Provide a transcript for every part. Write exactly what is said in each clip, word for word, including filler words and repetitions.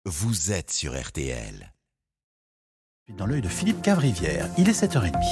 Vous êtes sur R T L. Dans l'œil de Philippe Cavrivière, il est sept heures trente.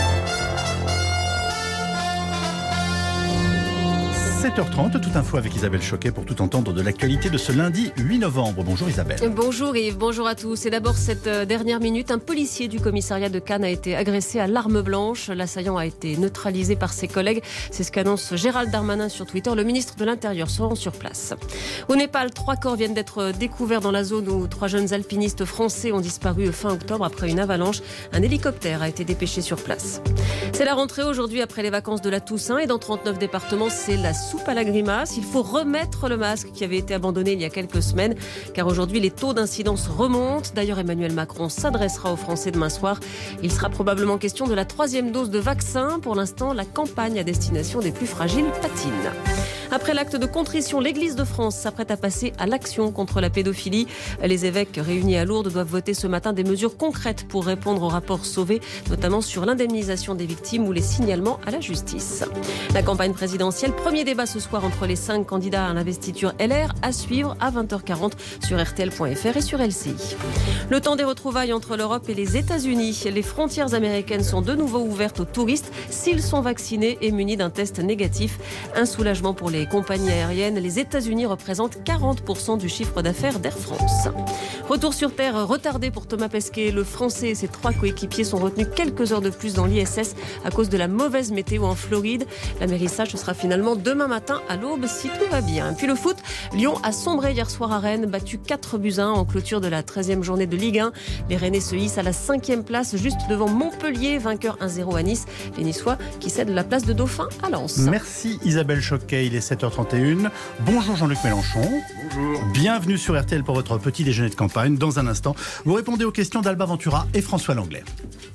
sept heures trente, toute info avec Isabelle Choquet pour tout entendre de l'actualité de ce lundi huit novembre. Bonjour Isabelle. Bonjour Yves, bonjour à tous. Et d'abord cette dernière minute, un policier du commissariat de Cannes a été agressé à l'arme blanche. L'assaillant a été neutralisé par ses collègues. C'est ce qu'annonce Gérald Darmanin sur Twitter. Le ministre de l'Intérieur se rend sur place. Au Népal, trois corps viennent d'être découverts dans la zone où trois jeunes alpinistes français ont disparu fin octobre après une avalanche. Un hélicoptère a été dépêché sur place. C'est la rentrée aujourd'hui après les vacances de la Toussaint et dans trente-neuf départements, c'est la soupe à la grimace. Il faut remettre le masque qui avait été abandonné il y a quelques semaines car aujourd'hui les taux d'incidence remontent. D'ailleurs Emmanuel Macron s'adressera aux Français demain soir. Il sera probablement question de la troisième dose de vaccin. Pour l'instant, la campagne à destination des plus fragiles patine. Après l'acte de contrition, l'Église de France s'apprête à passer à l'action contre la pédophilie. Les évêques réunis à Lourdes doivent voter ce matin des mesures concrètes pour répondre au rapport Sauvé, notamment sur l'indemnisation des victimes ou les signalements à la justice. La campagne présidentielle, premier débat ce soir entre les cinq candidats à l'investiture L R, à suivre à vingt heures quarante sur R T L point F R et sur L C I. Le temps des retrouvailles entre l'Europe et les États-Unis. Les frontières américaines sont de nouveau ouvertes aux touristes s'ils sont vaccinés et munis d'un test négatif. Un soulagement pour les compagnies aériennes. Les États-Unis représentent quarante pour cent du chiffre d'affaires d'Air France. Retour sur terre retardé pour Thomas Pesquet. Le Français et ses trois coéquipiers sont retenus quelques heures de plus dans l'I S S à cause de la mauvaise météo en Floride. L'amérissage ce sera finalement demain matin à l'aube si tout va bien. Puis le foot, Lyon a sombré hier soir à Rennes, battu quatre buts à un en clôture de la treizième journée de Ligue un. Les Rennais se hissent à la cinquième place, juste devant Montpellier, vainqueur un zéro à Nice. Les Niçois qui cèdent la place de dauphin à Lens. Merci Isabelle Choquet, il est sept heures trente et une. Bonjour Jean-Luc Mélenchon. Bonjour. Bienvenue sur R T L pour votre petit déjeuner de campagne. Dans un instant, vous répondez aux questions d'Alba Ventura et François Langlais.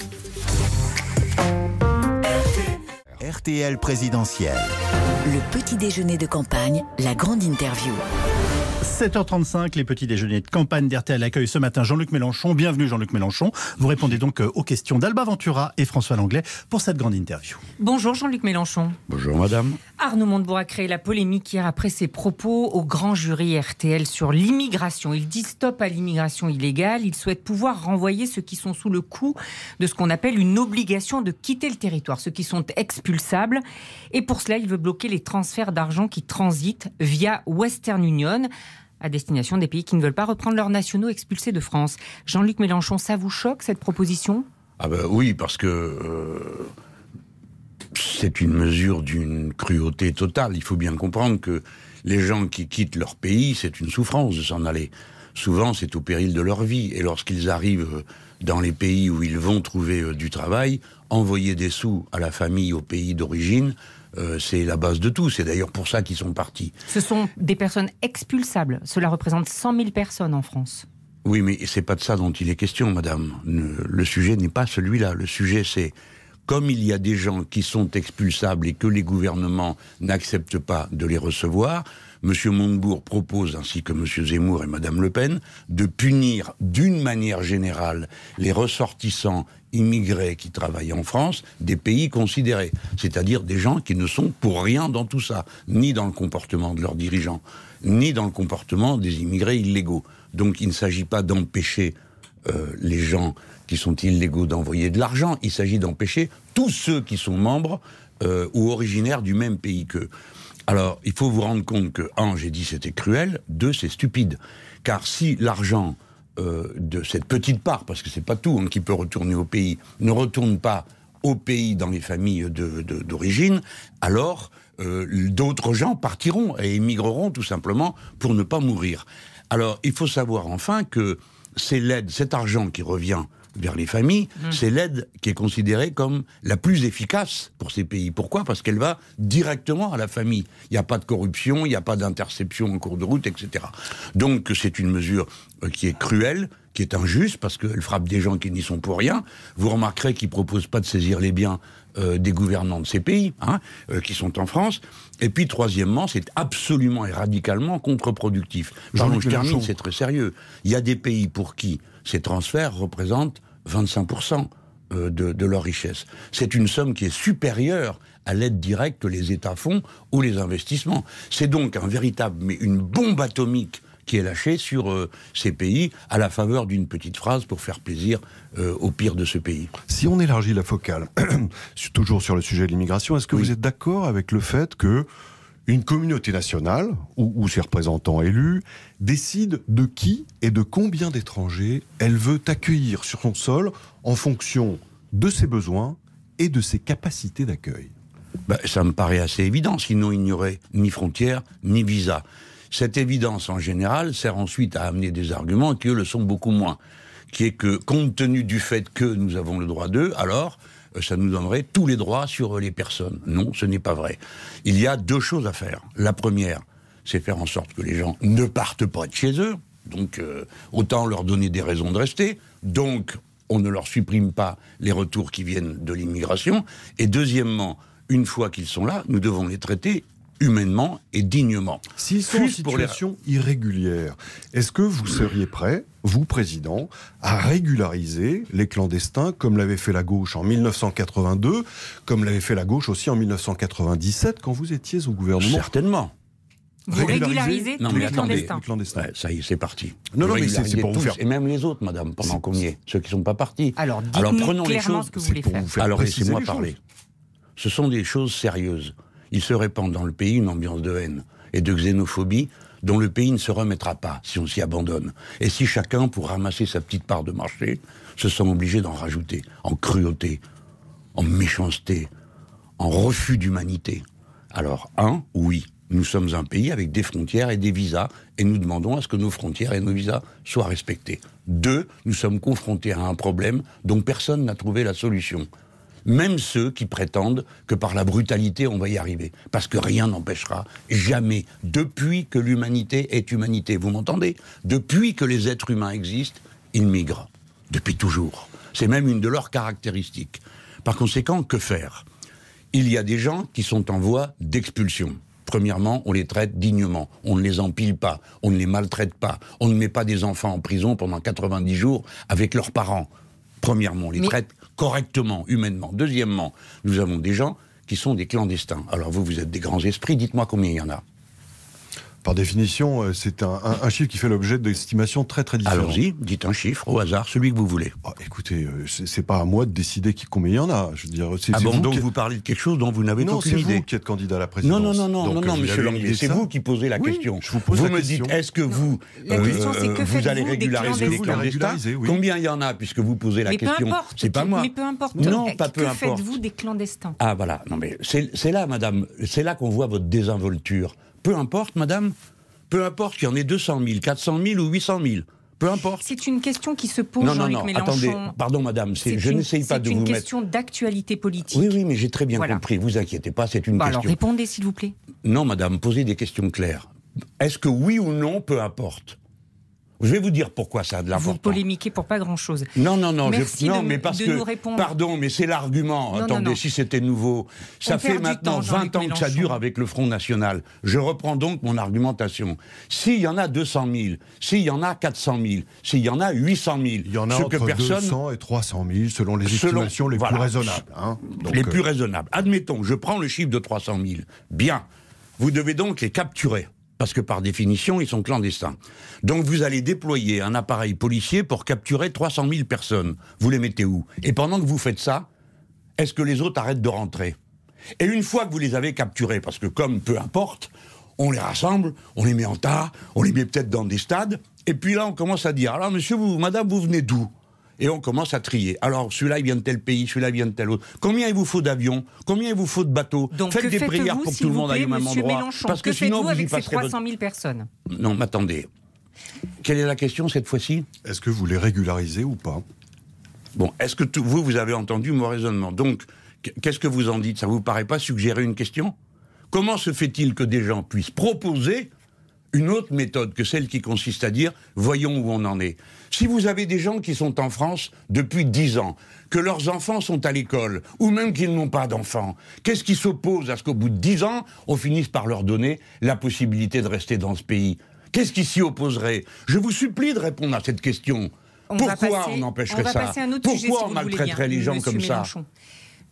R T L présidentielle. Le petit déjeuner de campagne, la grande interview. sept heures trente-cinq, les petits déjeuners de campagne d'R T L accueillent ce matin Jean-Luc Mélenchon. Bienvenue Jean-Luc Mélenchon. Vous répondez donc aux questions d'Alba Ventura et François Langlais pour cette grande interview. Bonjour Jean-Luc Mélenchon. Bonjour madame. Arnaud Montebourg a créé la polémique hier après ses propos au grand jury R T L sur l'immigration. Il dit stop à l'immigration illégale. Il souhaite pouvoir renvoyer ceux qui sont sous le coup de ce qu'on appelle une obligation de quitter le territoire, ceux qui sont expulsables. Et pour cela, il veut bloquer les transferts d'argent qui transitent via Western Union à destination des pays qui ne veulent pas reprendre leurs nationaux expulsés de France. Jean-Luc Mélenchon, ça vous choque cette proposition ? Ah ben oui, parce que euh, c'est une mesure d'une cruauté totale. Il faut bien comprendre que les gens qui quittent leur pays, c'est une souffrance de s'en aller. Souvent, c'est au péril de leur vie. Et lorsqu'ils arrivent dans les pays où ils vont trouver euh, du travail, envoyer des sous à la famille au pays d'origine, Euh, c'est la base de tout. C'est d'ailleurs pour ça qu'ils sont partis. Ce sont des personnes expulsables. Cela représente cent mille personnes en France. Oui, mais c'est pas de ça dont il est question, madame. Ne, le sujet n'est pas celui-là. Le sujet, c'est comme il y a des gens qui sont expulsables et que les gouvernements n'acceptent pas de les recevoir, M. Montebourg propose, ainsi que M. Zemmour et Mme Le Pen, de punir d'une manière générale les ressortissants immigrés qui travaillent en France des pays considérés. C'est-à-dire des gens qui ne sont pour rien dans tout ça, ni dans le comportement de leurs dirigeants, ni dans le comportement des immigrés illégaux. Donc il ne s'agit pas d'empêcher euh, les gens qui sont illégaux d'envoyer de l'argent, il s'agit d'empêcher tous ceux qui sont membres euh, ou originaires du même pays qu'eux. Alors, il faut vous rendre compte que, un, j'ai dit c'était cruel, deux, c'est stupide. Car si l'argent euh, de cette petite part, parce que c'est pas tout hein, qui peut retourner au pays, ne retourne pas au pays dans les familles de, de, d'origine, alors euh, d'autres gens partiront et émigreront tout simplement pour ne pas mourir. Alors, il faut savoir enfin que c'est l'aide, cet argent qui revient vers les familles, mmh. c'est l'aide qui est considérée comme la plus efficace pour ces pays. Pourquoi ? Parce qu'elle va directement à la famille. Il n'y a pas de corruption, il n'y a pas d'interception en cours de route, et cetera. Donc c'est une mesure qui est cruelle, qui est injuste, parce qu'elle frappe des gens qui n'y sont pour rien. Vous remarquerez qu'ils ne proposent pas de saisir les biens euh, des gouvernants de ces pays, hein, euh, qui sont en France. Et puis, troisièmement, c'est absolument et radicalement contre-productif. Pardon, je termine, c'est très sérieux. Il y a des pays pour qui ces transferts représentent vingt-cinq pour cent de, de leur richesse. C'est une somme qui est supérieure à l'aide directe que les États font ou les investissements. C'est donc un véritable, mais une bombe atomique qui est lâché sur euh, ces pays à la faveur d'une petite phrase pour faire plaisir euh, au pire de ce pays. Si on élargit la focale, toujours sur le sujet de l'immigration, est-ce que oui. vous êtes d'accord avec le fait que une communauté nationale, ou, ou ses représentants élus, décide de qui et de combien d'étrangers elle veut accueillir sur son sol en fonction de ses besoins et de ses capacités d'accueil? Ben, ça me paraît assez évident, sinon il n'y aurait ni frontières, ni visa. Cette évidence, en général, sert ensuite à amener des arguments qui, eux, le sont beaucoup moins. Qui est que, compte tenu du fait que nous avons le droit d'eux, alors, ça nous donnerait tous les droits sur les personnes. Non, ce n'est pas vrai. Il y a deux choses à faire. La première, c'est faire en sorte que les gens ne partent pas de chez eux. Donc, euh, autant leur donner des raisons de rester. Donc, on ne leur supprime pas les retours qui viennent de l'immigration. Et deuxièmement, une fois qu'ils sont là, nous devons les traiter humainement et dignement. S'ils sont en situation les... irrégulière, est-ce que vous seriez prêt, vous, président, à régulariser les clandestins comme l'avait fait la gauche en mille neuf cent quatre-vingt-deux, comme l'avait fait la gauche aussi en mille neuf cent quatre-vingt-dix-sept, quand vous étiez au gouvernement? Certainement. Vous régularisez tous les clandestins. clandestins. Ouais, ça y est, c'est parti. Non, non, mais c'est, c'est pour tous, vous faire... Et même les autres, madame, pendant qu'on y est, ceux qui ne sont pas partis. Alors, dites-nous Alors prenons clairement les choses, ce que vous voulez faire. faire Alors, laissez-moi les parler. choses. Ce sont des choses sérieuses. Il se répand dans le pays une ambiance de haine et de xénophobie dont le pays ne se remettra pas si on s'y abandonne. Et si chacun, pour ramasser sa petite part de marché, se sent obligé d'en rajouter, en cruauté, en méchanceté, en refus d'humanité. Alors, un, oui, nous sommes un pays avec des frontières et des visas, et nous demandons à ce que nos frontières et nos visas soient respectés. Deux, nous sommes confrontés à un problème dont personne n'a trouvé la solution. Même ceux qui prétendent que par la brutalité on va y arriver. Parce que rien n'empêchera jamais, depuis que l'humanité est humanité, vous m'entendez? Depuis que les êtres humains existent, ils migrent. Depuis toujours. C'est même une de leurs caractéristiques. Par conséquent, que faire? Il y a des gens qui sont en voie d'expulsion. Premièrement, on les traite dignement. On ne les empile pas. On ne les maltraite pas. On ne met pas des enfants en prison pendant quatre-vingt-dix jours avec leurs parents. Premièrement, on les Mais... traite correctement, humainement. Deuxièmement, nous avons des gens qui sont des clandestins. Alors vous, vous êtes des grands esprits, dites-moi combien il y en a. Par définition, c'est un, un, un chiffre qui fait l'objet d'estimations très très différentes. Allons-y, dites un chiffre au hasard, celui que vous voulez. Oh, écoutez, c'est, c'est pas à moi de décider qui, combien il y en a. Je veux dire, c'est, ah c'est bon, vous donc qui... vous parlez de quelque chose dont vous n'avez non, aucune idée. Non, c'est vous qui êtes candidat à la présidence. Non, non, non, non, donc, non, non monsieur Langlais, c'est vous qui posez la oui, question. Je vous pose vous la me question. dites, est-ce que non, vous, la question, c'est que vous allez faites-vous régulariser les clandestins oui. Combien il y en a, puisque vous posez la mais question? Peu importe, c'est pas moi. Mais peu importe. Non, pas peu que importe. Que faites-vous des clandestins? Ah voilà, non mais c'est, c'est là, madame, c'est là qu'on voit votre désinvolture. Peu importe, madame. Peu importe qu'il y en ait deux cent mille, quatre cent mille ou huit cent mille. Peu importe. C'est une question qui se pose, non, non, Jean-Luc non, Mélenchon. Attendez, pardon madame, c'est, c'est je une, n'essaye pas de vous mettre... C'est une question d'actualité politique. Oui, oui, mais j'ai très bien voilà. compris, vous inquiétez pas, c'est une bah question... Alors répondez s'il vous plaît. Non madame, posez des questions claires. Est-ce que oui ou non, peu importe? Je vais vous dire pourquoi ça a de l'importance. Vous polémiquez pour pas grand-chose. Non, non, non. Merci je, non, de, mais parce de que, nous répondre. Pardon, mais c'est l'argument. Non, Attendez, non, non. si c'était nouveau. Ça On fait maintenant temps, vingt ans que ça dure avec le Front National. Je reprends donc mon argumentation. S'il y en a deux cent mille, s'il y en a quatre cent mille, s'il y en a huit cent mille... Il y en a ce entre que personne... deux cents et trois cent mille, selon les selon, estimations les voilà, plus raisonnables. Hein. Donc, les euh... plus raisonnables. Admettons, je prends le chiffre de trois cent mille. Bien. Vous devez donc les capturer. Parce que par définition, ils sont clandestins. Donc vous allez déployer un appareil policier pour capturer trois cent mille personnes. Vous les mettez où? Et pendant que vous faites ça, est-ce que les autres arrêtent de rentrer? Et une fois que vous les avez capturés, parce que comme peu importe, on les rassemble, on les met en tas, on les met peut-être dans des stades, et puis là on commence à dire, alors monsieur, vous, madame, vous venez d'où? Et on commence à trier. Alors, celui-là, il vient de tel pays, celui-là, il vient de tel autre. Combien il vous faut d'avions? Combien il vous faut de bateaux? Donc, faites que des prières pour que tout le monde aille au même endroit. Mélenchon, parce que, que sinon, faites-vous vous avec y ces passerez trois cent mille personnes? Non, mais attendez. Quelle est la question, cette fois-ci? Est-ce que vous les régularisez ou pas? Bon, est-ce que tout, vous, vous avez entendu mon raisonnement? Donc, qu'est-ce que vous en dites? Ça vous paraît pas suggérer une question? Comment se fait-il que des gens puissent proposer une autre méthode que celle qui consiste à dire « voyons où on en est ». Si vous avez des gens qui sont en France depuis dix ans, que leurs enfants sont à l'école, ou même qu'ils n'ont pas d'enfants, qu'est-ce qui s'oppose à ce qu'au bout de dix ans, on finisse par leur donner la possibilité de rester dans ce pays? Qu'est-ce qui s'y opposerait? Je vous supplie de répondre à cette question. On Pourquoi passer, on empêcherait on ça? Pourquoi sujet, on si maltraiterait les gens comme Mélenchon. ça?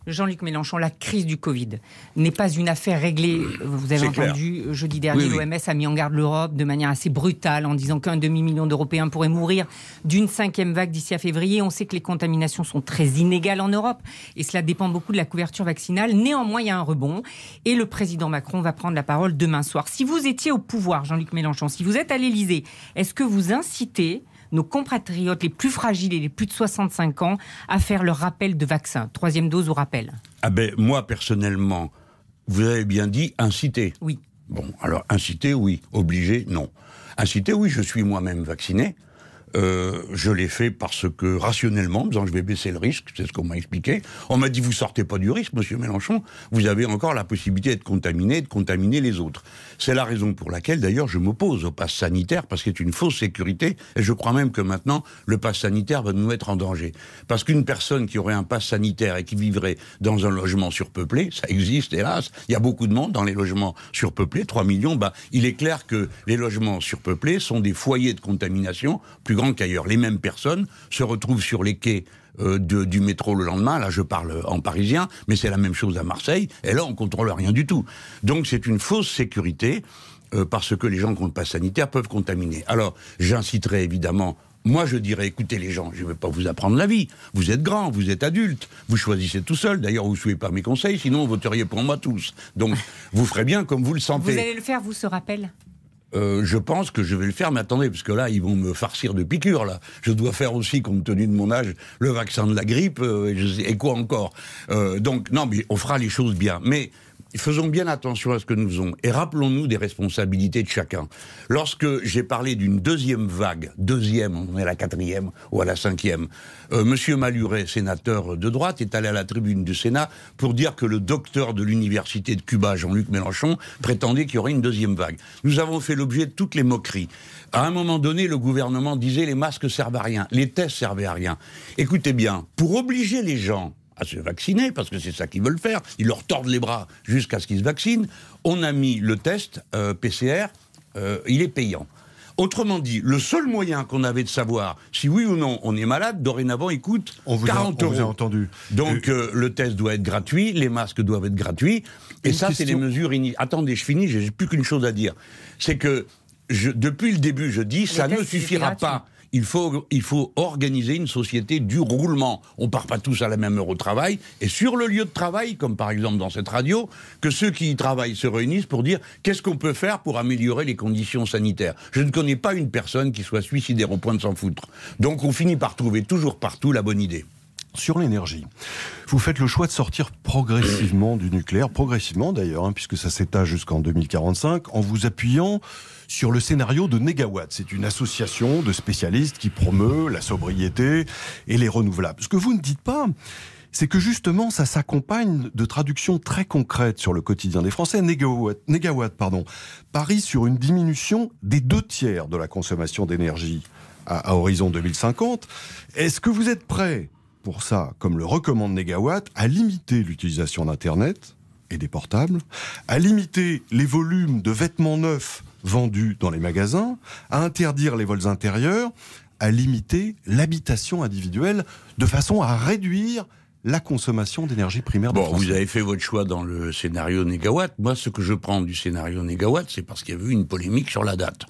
Jean-Luc Mélenchon, la crise du Covid n'est pas une affaire réglée. Vous avez C'est entendu, clair. jeudi dernier, Oui, oui. l'O M S a mis en garde l'Europe de manière assez brutale en disant qu'un demi-million d'Européens pourraient mourir d'une cinquième vague d'ici à février. On sait que les contaminations sont très inégales en Europe et cela dépend beaucoup de la couverture vaccinale. Néanmoins, il y a un rebond et le président Macron va prendre la parole demain soir. Si vous étiez au pouvoir, Jean-Luc Mélenchon, si vous êtes à l'Élysée, est-ce que vous incitez nos compatriotes les plus fragiles et les plus de soixante-cinq ans à faire leur rappel de vaccin, troisième dose au rappel? Ah ben, moi, personnellement, vous avez bien dit inciter. Oui. Bon, alors, inciter, oui. Obligé, non. Inciter, oui, je suis moi-même vacciné. Euh, je l'ai fait parce que, rationnellement, en disant je vais baisser le risque, c'est ce qu'on m'a expliqué. On m'a dit, vous sortez pas du risque, monsieur Mélenchon, vous avez encore la possibilité d'être contaminé, de contaminer les autres. C'est la raison pour laquelle, d'ailleurs, je m'oppose au pass sanitaire, parce que c'est une fausse sécurité, et je crois même que maintenant, le pass sanitaire va nous mettre en danger. Parce qu'une personne qui aurait un pass sanitaire et qui vivrait dans un logement surpeuplé, ça existe, hélas, il y a beaucoup de monde dans les logements surpeuplés, trois millions, bah, il est clair que les logements surpeuplés sont des foyers de contamination plus grands qu'ailleurs. Les mêmes personnes se retrouvent sur les quais euh, de, du métro le lendemain. Là, je parle en parisien, mais c'est la même chose à Marseille. Et là, on contrôle rien du tout. Donc, c'est une fausse sécurité euh, parce que les gens qui ont le pass sanitaire peuvent contaminer. Alors, j'inciterai évidemment. Moi, je dirais, écoutez les gens, je ne vais pas vous apprendre la vie. Vous êtes grands, vous êtes adultes, vous choisissez tout seul. D'ailleurs, vous ne suivez pas mes conseils, sinon vous voteriez pour moi tous. Donc, vous ferez bien comme vous le sentez. Vous allez le faire, vous, ce rappel? Euh, je pense que je vais le faire, mais attendez, parce que là, ils vont me farcir de piqûres, là. Je dois faire aussi, compte tenu de mon âge, le vaccin de la grippe, euh, et, je sais, et quoi encore. Euh, donc, non, mais on fera les choses bien. Mais faisons bien attention à ce que nous faisons, et rappelons-nous des responsabilités de chacun. Lorsque j'ai parlé d'une deuxième vague, deuxième, on est à la quatrième ou à la cinquième, euh, Monsieur Maluret, sénateur de droite, est allé à la tribune du Sénat pour dire que le docteur de l'université de Cuba, Jean-Luc Mélenchon, prétendait qu'il y aurait une deuxième vague. Nous avons fait l'objet de toutes les moqueries. À un moment donné, le gouvernement disait les masques servent à rien, les tests servaient à rien. Écoutez bien, pour obliger les gens à se vacciner, parce que c'est ça qu'ils veulent faire, ils leur tordent les bras jusqu'à ce qu'ils se vaccinent, on a mis le test euh, P C R, euh, il est payant. Autrement dit, le seul moyen qu'on avait de savoir si oui ou non on est malade, dorénavant, il coûte on vous quarante a, on euros. vous a entendu. Donc euh, le test doit être gratuit, les masques doivent être gratuits, et Une ça question... c'est les mesures... Ini... Attendez, je finis, j'ai plus qu'une chose à dire. C'est que, je, depuis le début, je dis, les ça ne suffira pas. Il faut, il faut organiser une société du roulement. On ne part pas tous à la même heure au travail. Et sur le lieu de travail, comme par exemple dans cette radio, que ceux qui y travaillent se réunissent pour dire qu'est-ce qu'on peut faire pour améliorer les conditions sanitaires. Je ne connais pas une personne qui soit suicidaire au point de s'en foutre. Donc on finit par trouver toujours partout la bonne idée. Sur l'énergie, vous faites le choix de sortir progressivement du nucléaire, progressivement d'ailleurs, hein, puisque ça s'étage jusqu'en deux mille quarante-cinq, en vous appuyant sur le scénario de Négawatt. C'est une association de spécialistes qui promeut la sobriété et les renouvelables. Ce que vous ne dites pas, c'est que justement, ça s'accompagne de traductions très concrètes sur le quotidien des Français. Négawatt, Négawatt pardon, parie sur une diminution des deux tiers de la consommation d'énergie à, à horizon deux mille cinquante. Est-ce que vous êtes prêts pour ça, comme le recommande Négawatt, à limiter l'utilisation d'Internet et des portables, à limiter les volumes de vêtements neufs vendus dans les magasins, à interdire les vols intérieurs, à limiter l'habitation individuelle de façon à réduire la consommation d'énergie primaire des Bon, Français. Vous avez fait votre choix dans le scénario Négawatt. Moi, ce que je prends du scénario Négawatt, c'est parce qu'il y a eu une polémique sur la date.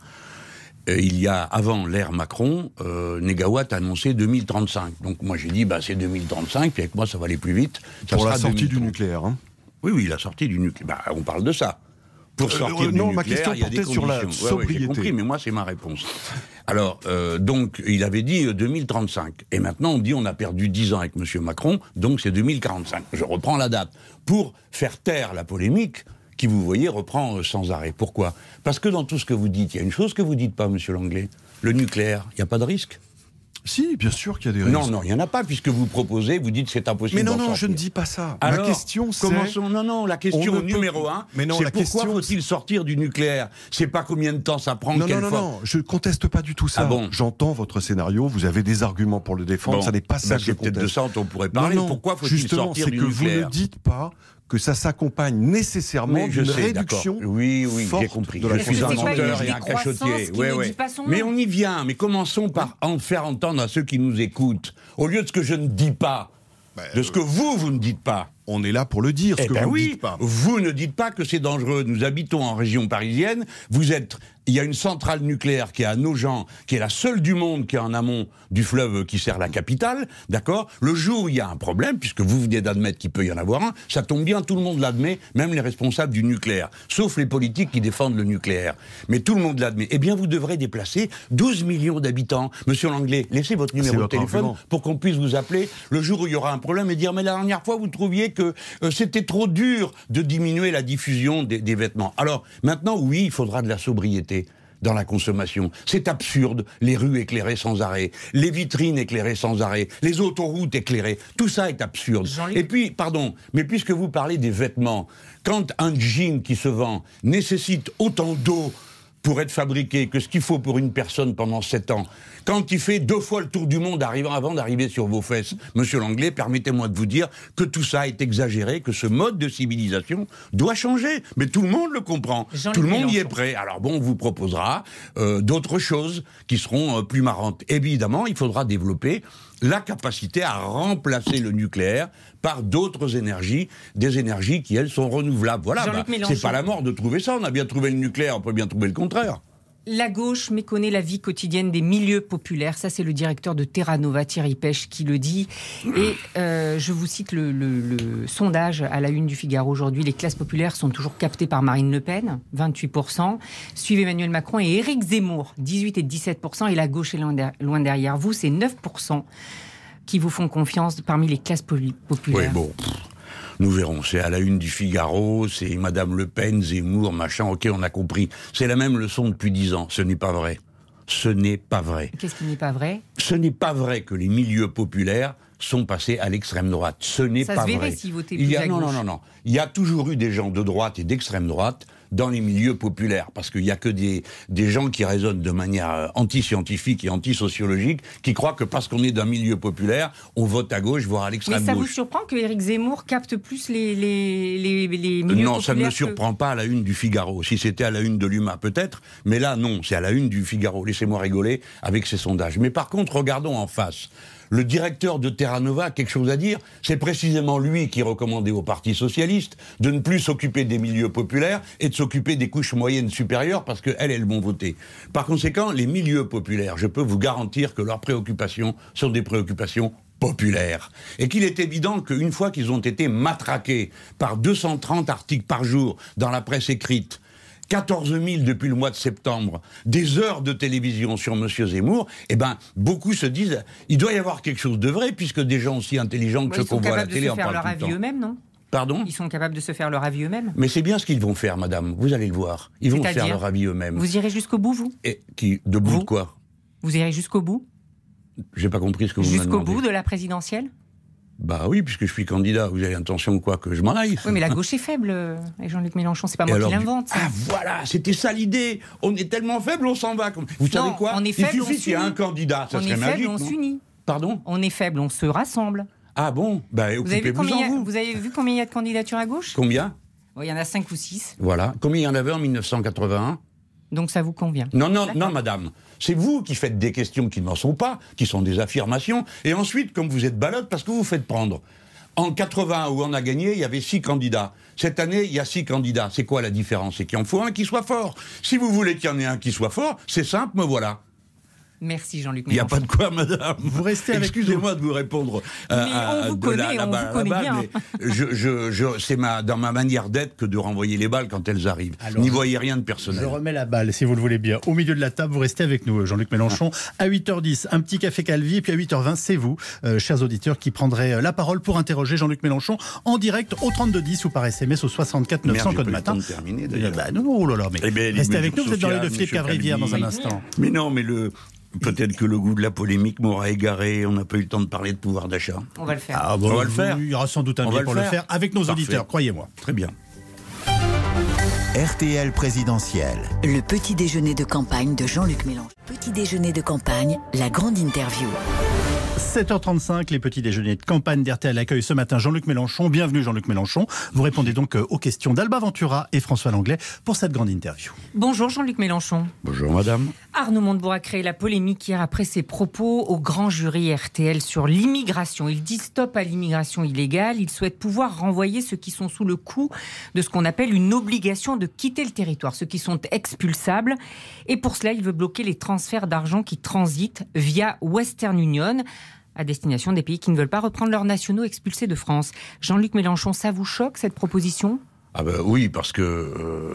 Il y a, avant l'ère Macron, euh, Négawatt a annoncé deux mille trente-cinq. Donc moi j'ai dit, bah, c'est deux mille trente-cinq, puis avec moi ça va aller plus vite. Ça Pour sera la sortie deux mille trente. du nucléaire. Hein. Oui, oui, la sortie du nucléaire. Bah, on parle de ça. Pour sortir euh, du non, nucléaire, ma question il y a des portait sur la conditions. Ouais, ouais, sobriété. j'ai compris, mais moi c'est ma réponse. Alors, euh, donc, il avait dit euh, deux mille trente-cinq. Et maintenant on dit on a perdu dix ans avec M. Macron, donc c'est deux mille quarante-cinq. Je reprends la date. Pour faire taire la polémique, qui, vous voyez, reprend sans arrêt. Pourquoi ? Parce que dans tout ce que vous dites, il y a une chose que vous dites pas, Monsieur Langlais. Le nucléaire, il n'y a pas de risque ? Si, bien sûr qu'il y a des risques. Non, non, il n'y en a pas, puisque vous proposez, vous dites c'est impossible. Mais non, d'en non, sortir. je ne dis pas ça. Alors, ma question, c'est... commençons. Non, non, la question On ne numéro peut... un, mais non, c'est la pourquoi question... faut-il sortir du nucléaire ? C'est pas combien de temps ça prend, Non, quelle non, non, fois... non, je ne conteste pas du tout ça. Ah bon ? J'entends votre scénario, vous avez des arguments pour le défendre, Bon, ça n'est pas ça bah que je c'est peut-être conteste. de ça dont on pourrait parler. Non, non, pourquoi faut-il justement, sortir c'est du que nucléaire ? vous ne dites pas que ça s'accompagne nécessairement Mais je d'une sais, réduction d'accord. Oui, oui, forte j'ai compris. de la Je suis un Est-ce que c'est pas menteur une et un décroissance cachotier. qui Ouais, ne ouais. dit pas son nom ? Mais on y vient. Mais commençons par en faire entendre à ceux qui nous écoutent. Au lieu de ce que je ne dis pas, de ce que vous, vous ne dites pas. on est là pour le dire, ce Eh que ben vous ne oui, dites pas. vous ne dites pas que c'est dangereux. Nous habitons en région parisienne. Vous êtes, il y a une centrale nucléaire qui est à Nogent, qui est la seule du monde qui est en amont du fleuve qui sert la capitale, d'accord ? Le jour où il y a un problème, puisque vous venez d'admettre qu'il peut y en avoir un, ça tombe bien, tout le monde l'admet, même les responsables du nucléaire, sauf les politiques qui défendent le nucléaire. Mais tout le monde l'admet. Eh bien, vous devrez déplacer douze millions d'habitants. Monsieur Langlais, laissez votre numéro C'est de votre téléphone argument. pour qu'on puisse vous appeler le jour où il y aura un problème et dire mais la dernière fois vous trouviez que euh, c'était trop dur de diminuer la diffusion des, des vêtements. Alors maintenant oui, il faudra de la sobriété dans la consommation. C'est absurde, les rues éclairées sans arrêt, les vitrines éclairées sans arrêt, les autoroutes éclairées, tout ça est absurde. Jean-Luc. Et puis, pardon, mais puisque vous parlez des vêtements, quand un jean qui se vend nécessite autant d'eau pour être fabriqué que ce qu'il faut pour une personne pendant sept ans, quand il fait deux fois le tour du monde arrivant, avant d'arriver sur vos fesses, Monsieur Langlais, permettez-moi de vous dire que tout ça est exagéré, que ce mode de civilisation doit changer. Mais tout le monde le comprend, Jean-Luc tout le monde y Mélenchon. est prêt. Alors bon, on vous proposera euh, d'autres choses qui seront euh, plus marrantes. Évidemment, il faudra développer la capacité à remplacer le nucléaire par d'autres énergies, des énergies qui, elles, sont renouvelables. Voilà, Jean-Luc bah, Mélenchon. c'est pas la mort de trouver ça. On a bien trouvé le nucléaire, on peut bien trouver le contraire. La gauche méconnaît la vie quotidienne des milieux populaires. Ça, c'est le directeur de Terra Nova, Thierry Pêche, qui le dit. Et euh, je vous cite le, le, le sondage à la une du Figaro aujourd'hui. Les classes populaires sont toujours captées par Marine Le Pen, vingt-huit pour cent. Suivent Emmanuel Macron et Éric Zemmour, dix-huit et dix-sept pour cent. Et la gauche est loin der- loin derrière. Vous, c'est neuf pour cent qui vous font confiance parmi les classes poli- populaires. Oui, bon, pff, nous verrons. C'est à la une du Figaro, c'est Madame Le Pen, Zemmour, machin, ok, on a compris. C'est la même leçon depuis dix ans. Ce n'est pas vrai. Ce n'est pas vrai. Qu'est-ce qui n'est pas vrai ? Ce n'est pas vrai que les milieux populaires sont passés à l'extrême droite. Ce n'est Ça pas se verrait vrai. s'ils votaient Il y plus a, à non, gauche. non, non, non. Il y a toujours eu des gens de droite et d'extrême droite dans les milieux populaires, parce qu'il n'y a que des, des gens qui raisonnent de manière euh, anti-scientifique et anti-sociologique, qui croient que parce qu'on est d'un milieu populaire, on vote à gauche, voire à Mais l'extrême ça vous gauche. surprend que Éric Zemmour capte plus les, les, les, les milieux Non, ça ne populaires me surprend pas à la une du Figaro. Si c'était à la une de l'U M A, peut-être. Mais là, non, c'est à la une du Figaro. Laissez-moi rigoler avec ces sondages. Mais par contre, regardons en face. Le directeur de Terra Nova a quelque chose à dire. C'est précisément lui qui recommandait au Parti socialiste de ne plus s'occuper des milieux populaires et de s'occuper des couches moyennes supérieures parce qu'elles, elles vont voter. Par conséquent, les milieux populaires, je peux vous garantir que leurs préoccupations sont des préoccupations populaires. Et qu'il est évident qu'une fois qu'ils ont été matraqués par deux cent trente articles par jour dans la presse écrite, quatorze mille depuis le mois de septembre, des heures de télévision sur M. Zemmour, eh ben, beaucoup se disent, il doit y avoir quelque chose de vrai, puisque des gens aussi intelligents que Ouais, ceux ils sont qu'on voit à la capables de télé se en faire parlent leur tout le avis temps. eux-mêmes, non ? Pardon ? Ils sont capables de se faire leur avis eux-mêmes. Mais c'est bien ce qu'ils vont faire, madame. Vous allez le voir. Ils vont C'est-à-dire faire leur avis eux-mêmes. Vous irez jusqu'au bout, vous ? Et qui, de bout Vous de quoi ? Vous irez jusqu'au bout ? J'ai pas compris ce que vous m'avez Jusqu'au demandé. bout de la présidentielle ? Bah oui, puisque je suis candidat. Vous avez l'intention quoi, que je m'en aille ? Oui, mais la gauche est faible, euh, et Jean-Luc Mélenchon, c'est pas Et moi qui alors, du- l'invente. ça. Ah voilà, c'était ça l'idée. On est tellement faible, on s'en va. Vous savez quoi ? on est Il faible, on suffit qu'il y ait s'unit. un candidat, ça on serait est magique. faible, on non s'unit. Pardon ? On est faible, on se rassemble. Ah bon ? Bah Vous avez, vu occupez-vous combien il y en a- vous. vous avez vu combien il y a de candidatures à gauche ? Combien ? Oui, il y en a cinq ou six, Voilà. Combien il y en avait en mille neuf cent quatre-vingt-un ? donc ça vous convient. Non, non, D'accord. non, madame. C'est vous qui faites des questions qui n'en sont pas, qui sont des affirmations. Et ensuite, comme vous êtes balote, parce que vous vous faites prendre. En quatre-vingt, où on a gagné, il y avait six candidats. Cette année, il y a six candidats. C'est quoi la différence ? C'est qu'il en faut un qui soit fort. Si vous voulez qu'il y en ait un qui soit fort, c'est simple, me voilà. Merci Jean-Luc Il n'y a Mélenchon. pas de quoi, madame. Vous restez avec Excusez-moi de vous répondre. euh, Mais à- on vous de connaît, on balle- vous connaît balle, bien. mais je, je, je, c'est ma, dans ma manière d'être que de renvoyer les balles quand elles arrivent. Alors, N'y voyez rien de personnel. Je remets la balle, si vous le voulez bien. Au milieu de la table, vous restez avec nous, Jean-Luc Mélenchon. À huit heures dix, un petit café Calvi. Et puis à huit heures vingt, c'est vous, euh, chers auditeurs, qui prendrez la parole pour interroger Jean-Luc Mélenchon en direct au trente-deux dix ou par S M S au soixante-quatre neuf cents Merde, j'ai code pas eu le matin. temps de terminer, d'ailleurs. Bah, non, oh là là, mais Eh ben, restez les avec nous, vous êtes dans les deux sociales, Philippe monsieur Cavrivière dans un Calvi. instant. Mais non, mais le. Peut-être que le goût de la polémique m'aura égaré. On n'a pas eu le temps de parler de pouvoir d'achat. On va le faire. Ah, bon, On va le faire. Il y aura sans doute un On biais va pour le le faire. faire avec nos Parfait. auditeurs, croyez-moi. Très bien. R T L présidentielle. Le petit déjeuner de campagne de Jean-Luc Mélenchon. Petit déjeuner de campagne, la grande interview. sept heures trente-cinq, les petits déjeuners de campagne d'R T L accueillent ce matin Jean-Luc Mélenchon. Bienvenue Jean-Luc Mélenchon. Vous répondez donc aux questions d'Alba Ventura et François Langlais pour cette grande interview. Bonjour Jean-Luc Mélenchon. Bonjour madame. Arnaud Montebourg a créé la polémique hier après ses propos au grand jury R T L sur l'immigration. Il dit stop à l'immigration illégale. Il souhaite pouvoir renvoyer ceux qui sont sous le coup de ce qu'on appelle une obligation de quitter le territoire, ceux qui sont expulsables. Et pour cela, il veut bloquer les transferts d'argent qui transitent via Western Union à destination des pays qui ne veulent pas reprendre leurs nationaux expulsés de France. Jean-Luc Mélenchon, ça vous choque cette proposition ? Ah ben oui, parce que euh,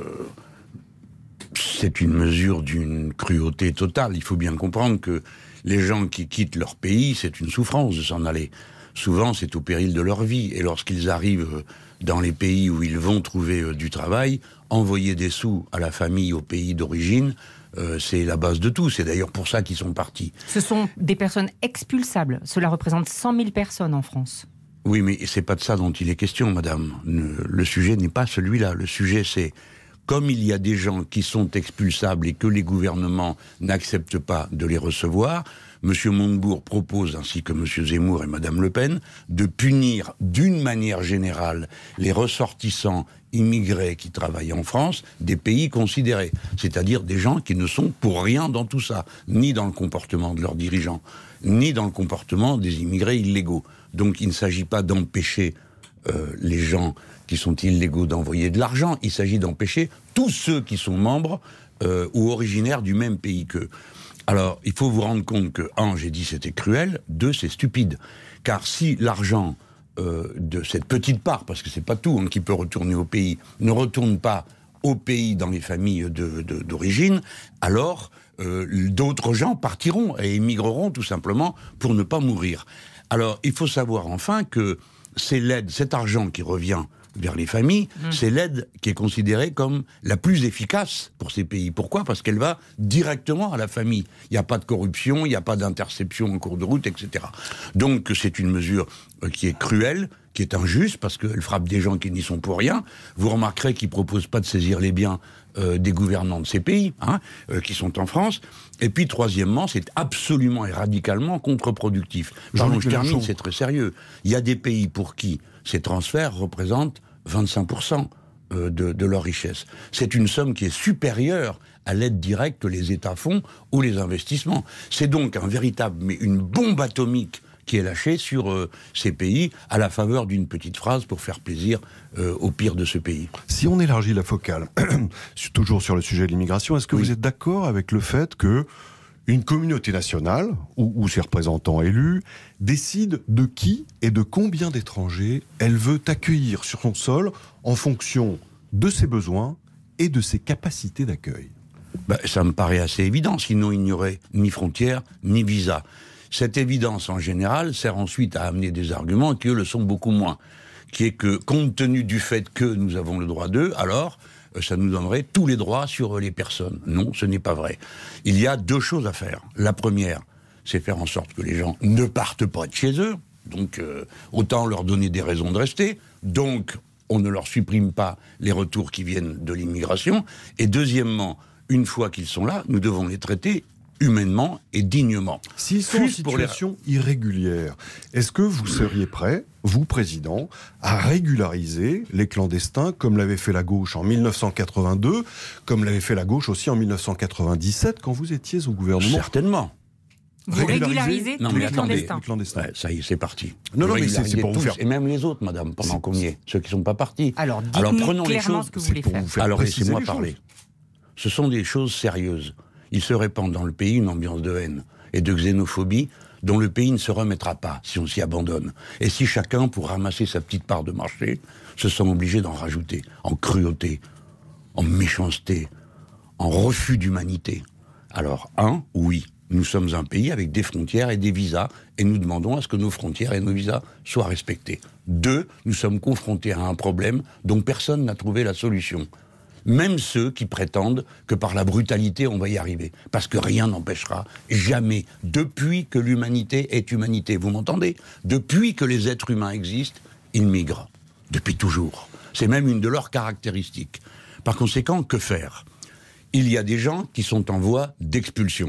c'est une mesure d'une cruauté totale. Il faut bien comprendre que les gens qui quittent leur pays, c'est une souffrance de s'en aller. Souvent, c'est au péril de leur vie. Et lorsqu'ils arrivent dans les pays où ils vont trouver du travail, envoyer des sous à la famille au pays d'origine, Euh, c'est la base de tout. C'est d'ailleurs pour ça qu'ils sont partis. Ce sont des personnes expulsables. Cela représente cent mille personnes en France. Oui, mais c'est pas de ça dont il est question, madame. Ne, le sujet n'est pas celui-là. Le sujet, c'est comme il y a des gens qui sont expulsables et que les gouvernements n'acceptent pas de les recevoir, M. Montebourg propose, ainsi que M. Zemmour et Mme Le Pen, de punir d'une manière générale les ressortissants immigrés qui travaillent en France des pays considérés, c'est-à-dire des gens qui ne sont pour rien dans tout ça, ni dans le comportement de leurs dirigeants, ni dans le comportement des immigrés illégaux. Donc il ne s'agit pas d'empêcher euh, les gens qui sont illégaux d'envoyer de l'argent, il s'agit d'empêcher tous ceux qui sont membres euh, ou originaires du même pays qu'eux. Alors, il faut vous rendre compte que, un, j'ai dit c'était cruel, deux, c'est stupide. Car si l'argent euh, de cette petite part, parce que c'est pas tout hein, qui peut retourner au pays, ne retourne pas au pays dans les familles de, de, d'origine, alors euh, d'autres gens partiront et émigreront tout simplement pour ne pas mourir. Alors, il faut savoir enfin que c'est l'aide, cet argent qui revient vers les familles, mmh. c'est l'aide qui est considérée comme la plus efficace pour ces pays. Pourquoi ? Parce qu'elle va directement à la famille. Il n'y a pas de corruption, il n'y a pas d'interception en cours de route, et cetera. Donc c'est une mesure qui est cruelle, qui est injuste, parce qu'elle frappe des gens qui n'y sont pour rien. Vous remarquerez qu'ils ne proposent pas de saisir les biens euh, des gouvernants de ces pays, hein, euh, qui sont en France. Et puis, troisièmement, c'est absolument et radicalement contre-productif. Pardon, je termine, c'est très sérieux. Il y a des pays pour qui ces transferts représentent vingt-cinq pour cent de, de leur richesse. C'est une somme qui est supérieure à l'aide directe que les États font ou les investissements. C'est donc un véritable, mais une bombe atomique qui est lâchée sur euh, ces pays à la faveur d'une petite phrase pour faire plaisir euh, au pire de ce pays. Si on élargit la focale, toujours sur le sujet de l'immigration, est-ce que oui. vous êtes d'accord avec le fait que une communauté nationale, ou, ou ses représentants élus, décide de qui et de combien d'étrangers elle veut accueillir sur son sol en fonction de ses besoins et de ses capacités d'accueil ? Ben, ça me paraît assez évident, sinon il n'y aurait ni frontières, ni visa. Cette évidence, en général, sert ensuite à amener des arguments qui, eux, le sont beaucoup moins. Qui est que, compte tenu du fait que nous avons le droit d'eux, alors ça nous donnerait tous les droits sur les personnes. Non, ce n'est pas vrai. Il y a deux choses à faire. La première, c'est faire en sorte que les gens ne partent pas de chez eux. Donc, euh, autant leur donner des raisons de rester. Donc, on ne leur supprime pas les retours qui viennent de l'immigration. Et deuxièmement, une fois qu'ils sont là, nous devons les traiter humainement et dignement. S'ils sont en situation les... irrégulière, est-ce que vous seriez prêt, vous, président, à régulariser les clandestins comme l'avait fait la gauche en mille neuf cent quatre-vingt-deux, comme l'avait fait la gauche aussi en mille neuf cent quatre-vingt-dix-sept, quand vous étiez au gouvernement ? Certainement. Vous régularisez tous les clandestins. Les clandestins. Ouais, ça y est, c'est parti. Non, non, mais c'est, c'est pour tous, vous faire... Et même les autres, madame, pendant qu'on y est, ceux qui ne sont pas partis. Alors, dites-nous Alors prenons clairement les choses, ce que vous voulez faire. faire. Alors laissez-moi parler. Ce sont des choses sérieuses. Il se répand dans le pays une ambiance de haine et de xénophobie dont le pays ne se remettra pas si on s'y abandonne. Et si chacun, pour ramasser sa petite part de marché, se sent obligé d'en rajouter, en cruauté, en méchanceté, en refus d'humanité. Alors, un, oui, nous sommes un pays avec des frontières et des visas, et nous demandons à ce que nos frontières et nos visas soient respectés. Deux, nous sommes confrontés à un problème dont personne n'a trouvé la solution. Même ceux qui prétendent que par la brutalité on va y arriver. Parce que rien n'empêchera jamais, depuis que l'humanité est humanité, vous m'entendez ? Depuis que les êtres humains existent, ils migrent. Depuis toujours. C'est même une de leurs caractéristiques. Par conséquent, que faire ? Il y a des gens qui sont en voie d'expulsion.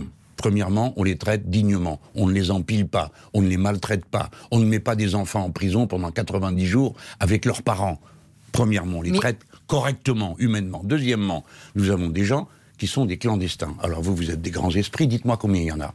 Premièrement, on les traite dignement. On ne les empile pas. On ne les maltraite pas. On ne met pas des enfants en prison pendant quatre-vingt-dix jours avec leurs parents. Premièrement, on les Mais... traite correctement, humainement. Deuxièmement, nous avons des gens qui sont des clandestins. Alors vous, vous êtes des grands esprits. Dites-moi combien il y en a.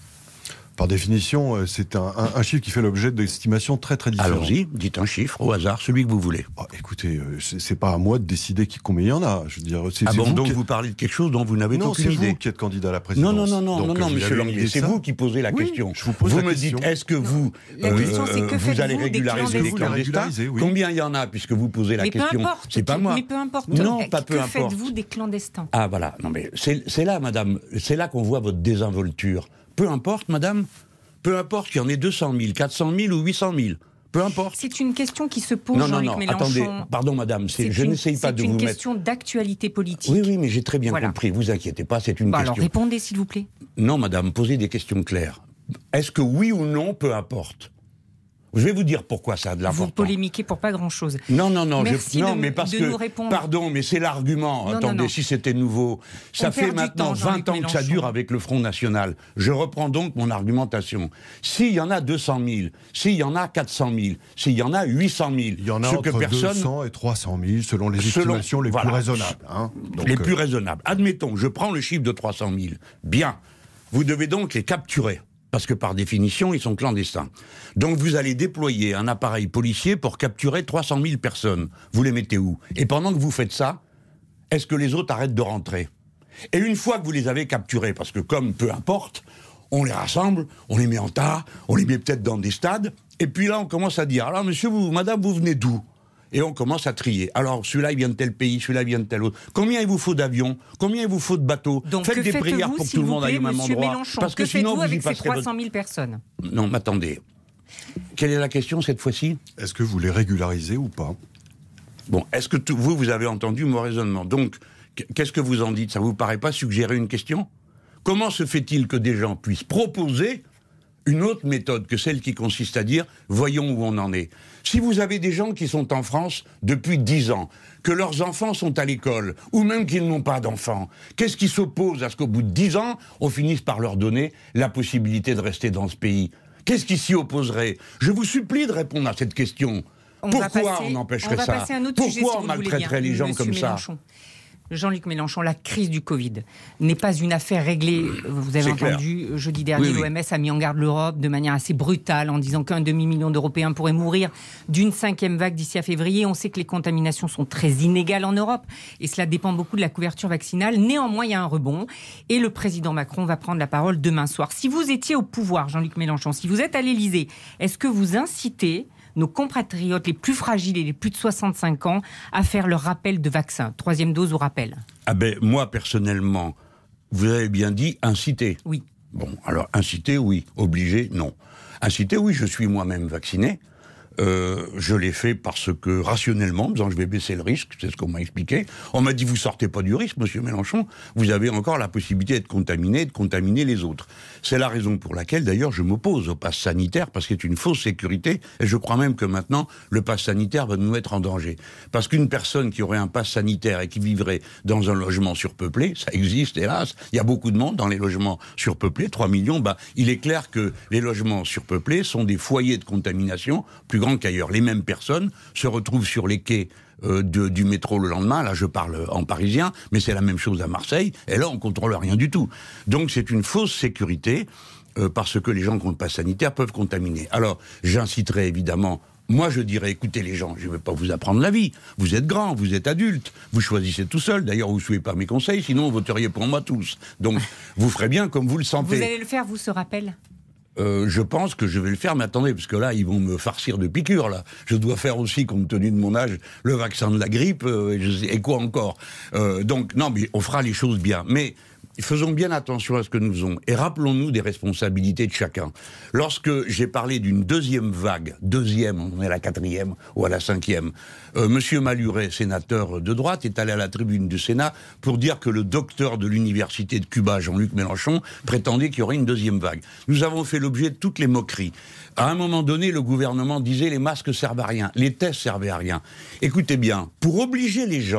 Par définition, c'est un, un, un chiffre qui fait l'objet d'estimations très très différentes. Allons-y, dites un chiffre au hasard, celui que vous voulez. Ah, écoutez, c'est, c'est pas à moi de décider qui, combien il y en a. Je veux dire, c'est, ah c'est bon, vous donc qui... vous parlez de quelque chose dont vous n'avez non, aucune idée. Non, c'est vous qui êtes candidat à la présidence. Non, non, non, non, non, non monsieur Langlais, c'est vous qui posez la oui, question. Je vous pose vous la me question. dites, est-ce que vous, la euh, question, c'est que vous allez faites-vous régulariser les clandestins oui. Combien il y en a, puisque vous posez la mais question? Peu importe, c'est pas moi. Mais peu importe. Non, pas peu que importe. faites-vous des clandestins? Ah voilà, non mais c'est, c'est là, madame, c'est là qu'on voit votre désinvolture. Peu importe, madame. Peu importe qu'il y en ait deux cent mille, quatre cent mille ou huit cent mille. Peu importe. C'est une question qui se pose, non, non, Jean-Luc non, Mélenchon. Attendez, pardon madame, c'est, c'est je une, n'essaye pas de vous mettre... C'est une question d'actualité politique. Oui, oui, mais j'ai très bien voilà. compris, vous inquiétez pas, c'est une bah question... Alors répondez s'il vous plaît. Non madame, posez des questions claires. Est-ce que oui ou non, peu importe? Je vais vous dire pourquoi ça a de l'importance. Vous polémiquez pour pas grand-chose. Non, non, non. Merci je, non, de, mais parce de que, nous répondre. Pardon, mais c'est l'argument. Non, Attendez, non, non. si c'était nouveau. Ça On fait maintenant temps, vingt ans que ça dure avec le Front National. Je reprends donc mon argumentation. S'il y en a deux cent mille, s'il y en a quatre cent mille, s'il y en a huit cent mille... Il y en a entre personne... deux cents et trois cent mille, selon les selon, estimations les voilà, plus raisonnables. Hein. Donc, les euh... plus raisonnables. Admettons, je prends le chiffre de trois cent mille. Bien. Vous devez donc les capturer. Parce que par définition, ils sont clandestins. Donc vous allez déployer un appareil policier pour capturer trois cent mille personnes. Vous les mettez où? Et pendant que vous faites ça, est-ce que les autres arrêtent de rentrer? Et une fois que vous les avez capturés, parce que comme peu importe, on les rassemble, on les met en tas, on les met peut-être dans des stades, et puis là on commence à dire, alors monsieur, vous, madame, vous venez d'où? Et on commence à trier. Alors, celui-là, il vient de tel pays, celui-là, il vient de tel autre. Combien il vous faut d'avions? Combien il vous faut de bateaux? Donc, faites des prières pour que tout le monde aille au même endroit. Mélenchon, parce que, que sinon, faites-vous vous avec y ces passerez trois cent mille personnes? Non, mais attendez. Quelle est la question cette fois-ci? Est-ce que vous les régularisez ou pas? Bon, est-ce que tout, vous, vous avez entendu mon raisonnement? Donc, qu'est-ce que vous en dites? Ça vous paraît pas suggérer une question? Comment se fait-il que des gens puissent proposer une autre méthode que celle qui consiste à dire « voyons où on en est ». Si vous avez des gens qui sont en France depuis dix ans, que leurs enfants sont à l'école, ou même qu'ils n'ont pas d'enfants, qu'est-ce qui s'oppose à ce qu'au bout de dix ans, on finisse par leur donner la possibilité de rester dans ce pays? Qu'est-ce qui s'y opposerait? Je vous supplie de répondre à cette question. On Pourquoi passer, on empêcherait on ça? Pourquoi sujet, si on maltraiterait les gens Monsieur comme Mélenchon. ça? Jean-Luc Mélenchon, la crise du Covid n'est pas une affaire réglée. Vous avez C'est entendu, clair. jeudi dernier, oui, oui. l'O M S a mis en garde l'Europe de manière assez brutale en disant qu'un demi-million d'Européens pourraient mourir d'une cinquième vague d'ici à février. On sait que les contaminations sont très inégales en Europe et cela dépend beaucoup de la couverture vaccinale. Néanmoins, il y a un rebond et le président Macron va prendre la parole demain soir. Si vous étiez au pouvoir, Jean-Luc Mélenchon, si vous êtes à l'Élysée, est-ce que vous incitez nos compatriotes les plus fragiles et les plus de soixante-cinq ans à faire leur rappel de vaccin? Troisième dose au rappel. Ah ben, moi, personnellement, vous avez bien dit inciter. Oui. Bon, alors, inciter, oui. Obliger, non. Inciter, oui, je suis moi-même vacciné. Euh, je l'ai fait parce que, rationnellement, en disant je vais baisser le risque, c'est ce qu'on m'a expliqué. On m'a dit, vous sortez pas du risque, monsieur Mélenchon, vous avez encore la possibilité d'être contaminé et de contaminer les autres. C'est la raison pour laquelle, d'ailleurs, je m'oppose au pass sanitaire, parce que c'est une fausse sécurité, et je crois même que maintenant, le pass sanitaire va nous mettre en danger. Parce qu'une personne qui aurait un pass sanitaire et qui vivrait dans un logement surpeuplé, ça existe, hélas, il y a beaucoup de monde dans les logements surpeuplés, trois millions, bah, il est clair que les logements surpeuplés sont des foyers de contamination plus grands qu'ailleurs. Les mêmes personnes se retrouvent sur les quais euh, de, du métro le lendemain, là je parle en parisien, mais c'est la même chose à Marseille, et là on ne contrôle rien du tout. Donc c'est une fausse sécurité, euh, parce que les gens qui ont le pass sanitaire peuvent contaminer. Alors j'inciterai évidemment, moi je dirais, écoutez les gens, je ne vais pas vous apprendre la vie, vous êtes grands, vous êtes adultes, vous choisissez tout seul, d'ailleurs vous ne suivez pas mes conseils, sinon vous voteriez pour moi tous. Donc vous ferez bien comme vous le sentez. Vous allez le faire, vous, ce rappel ? Euh, je pense que je vais le faire, mais attendez, parce que là, ils vont me farcir de piqûres, là. Je dois faire aussi, compte tenu de mon âge, le vaccin de la grippe, euh, et, je sais, et quoi encore. Euh, donc, non, mais on fera les choses bien. Mais faisons bien attention à ce que nous faisons, et rappelons-nous des responsabilités de chacun. Lorsque j'ai parlé d'une deuxième vague, deuxième, on est à la quatrième, ou à la cinquième, euh, Monsieur Maluret, sénateur de droite, est allé à la tribune du Sénat pour dire que le docteur de l'université de Cuba, Jean-Luc Mélenchon, prétendait qu'il y aurait une deuxième vague. Nous avons fait l'objet de toutes les moqueries. À un moment donné, le gouvernement disait les masques servent à rien, les tests servaient à rien. Écoutez bien, pour obliger les gens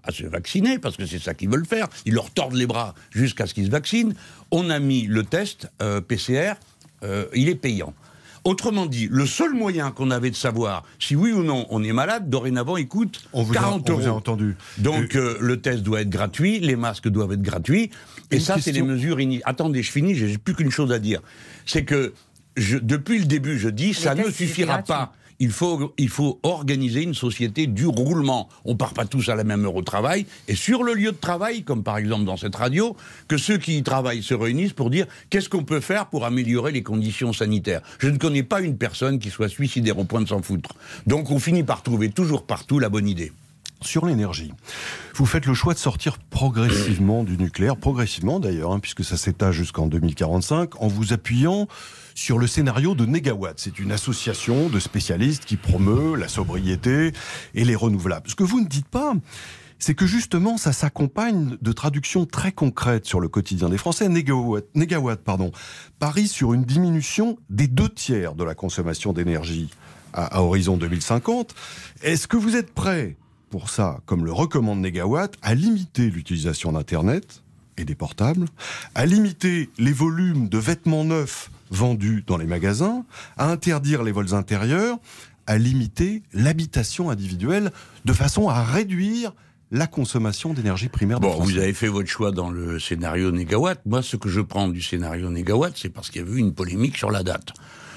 à se vacciner, parce que c'est ça qu'ils veulent faire. Ils leur tordent les bras jusqu'à ce qu'ils se vaccinent. On a mis le test euh, P C R, euh, il est payant. Autrement dit, le seul moyen qu'on avait de savoir si oui ou non on est malade, dorénavant, il coûte on vous quarante a, on euros. vous a entendu. Donc euh, le test doit être gratuit, les masques doivent être gratuits. Et Une ça, question... c'est les mesures... Ini... Attendez, je finis, j'ai plus qu'une chose à dire. C'est que, je, depuis le début, je dis, les ça ne suffira pas. Il faut, il faut organiser une société du roulement. On ne part pas tous à la même heure au travail. Et sur le lieu de travail, comme par exemple dans cette radio, que ceux qui y travaillent se réunissent pour dire qu'est-ce qu'on peut faire pour améliorer les conditions sanitaires. Je ne connais pas une personne qui soit suicidaire au point de s'en foutre. Donc on finit par trouver toujours partout la bonne idée. Sur l'énergie, vous faites le choix de sortir progressivement du nucléaire, progressivement d'ailleurs, hein, puisque ça s'étale jusqu'en deux mille quarante-cinq, en vous appuyant sur le scénario de Négawatt. C'est une association de spécialistes qui promeut la sobriété et les renouvelables. Ce que vous ne dites pas, c'est que justement, ça s'accompagne de traductions très concrètes sur le quotidien des Français. Négawatt, Négawatt pardon, parie sur une diminution des deux tiers de la consommation d'énergie à, à horizon deux mille cinquante. Est-ce que vous êtes prêt pour ça, comme le recommande Négawatt, à limiter l'utilisation d'Internet et des portables, à limiter les volumes de vêtements neufs vendus dans les magasins, à interdire les vols intérieurs, à limiter l'habitation individuelle, de façon à réduire la consommation d'énergie primaire des Bon, Français. vous avez fait votre choix dans le scénario Négawatt. Moi, ce que je prends du scénario Négawatt, c'est parce qu'il y a eu une polémique sur la date.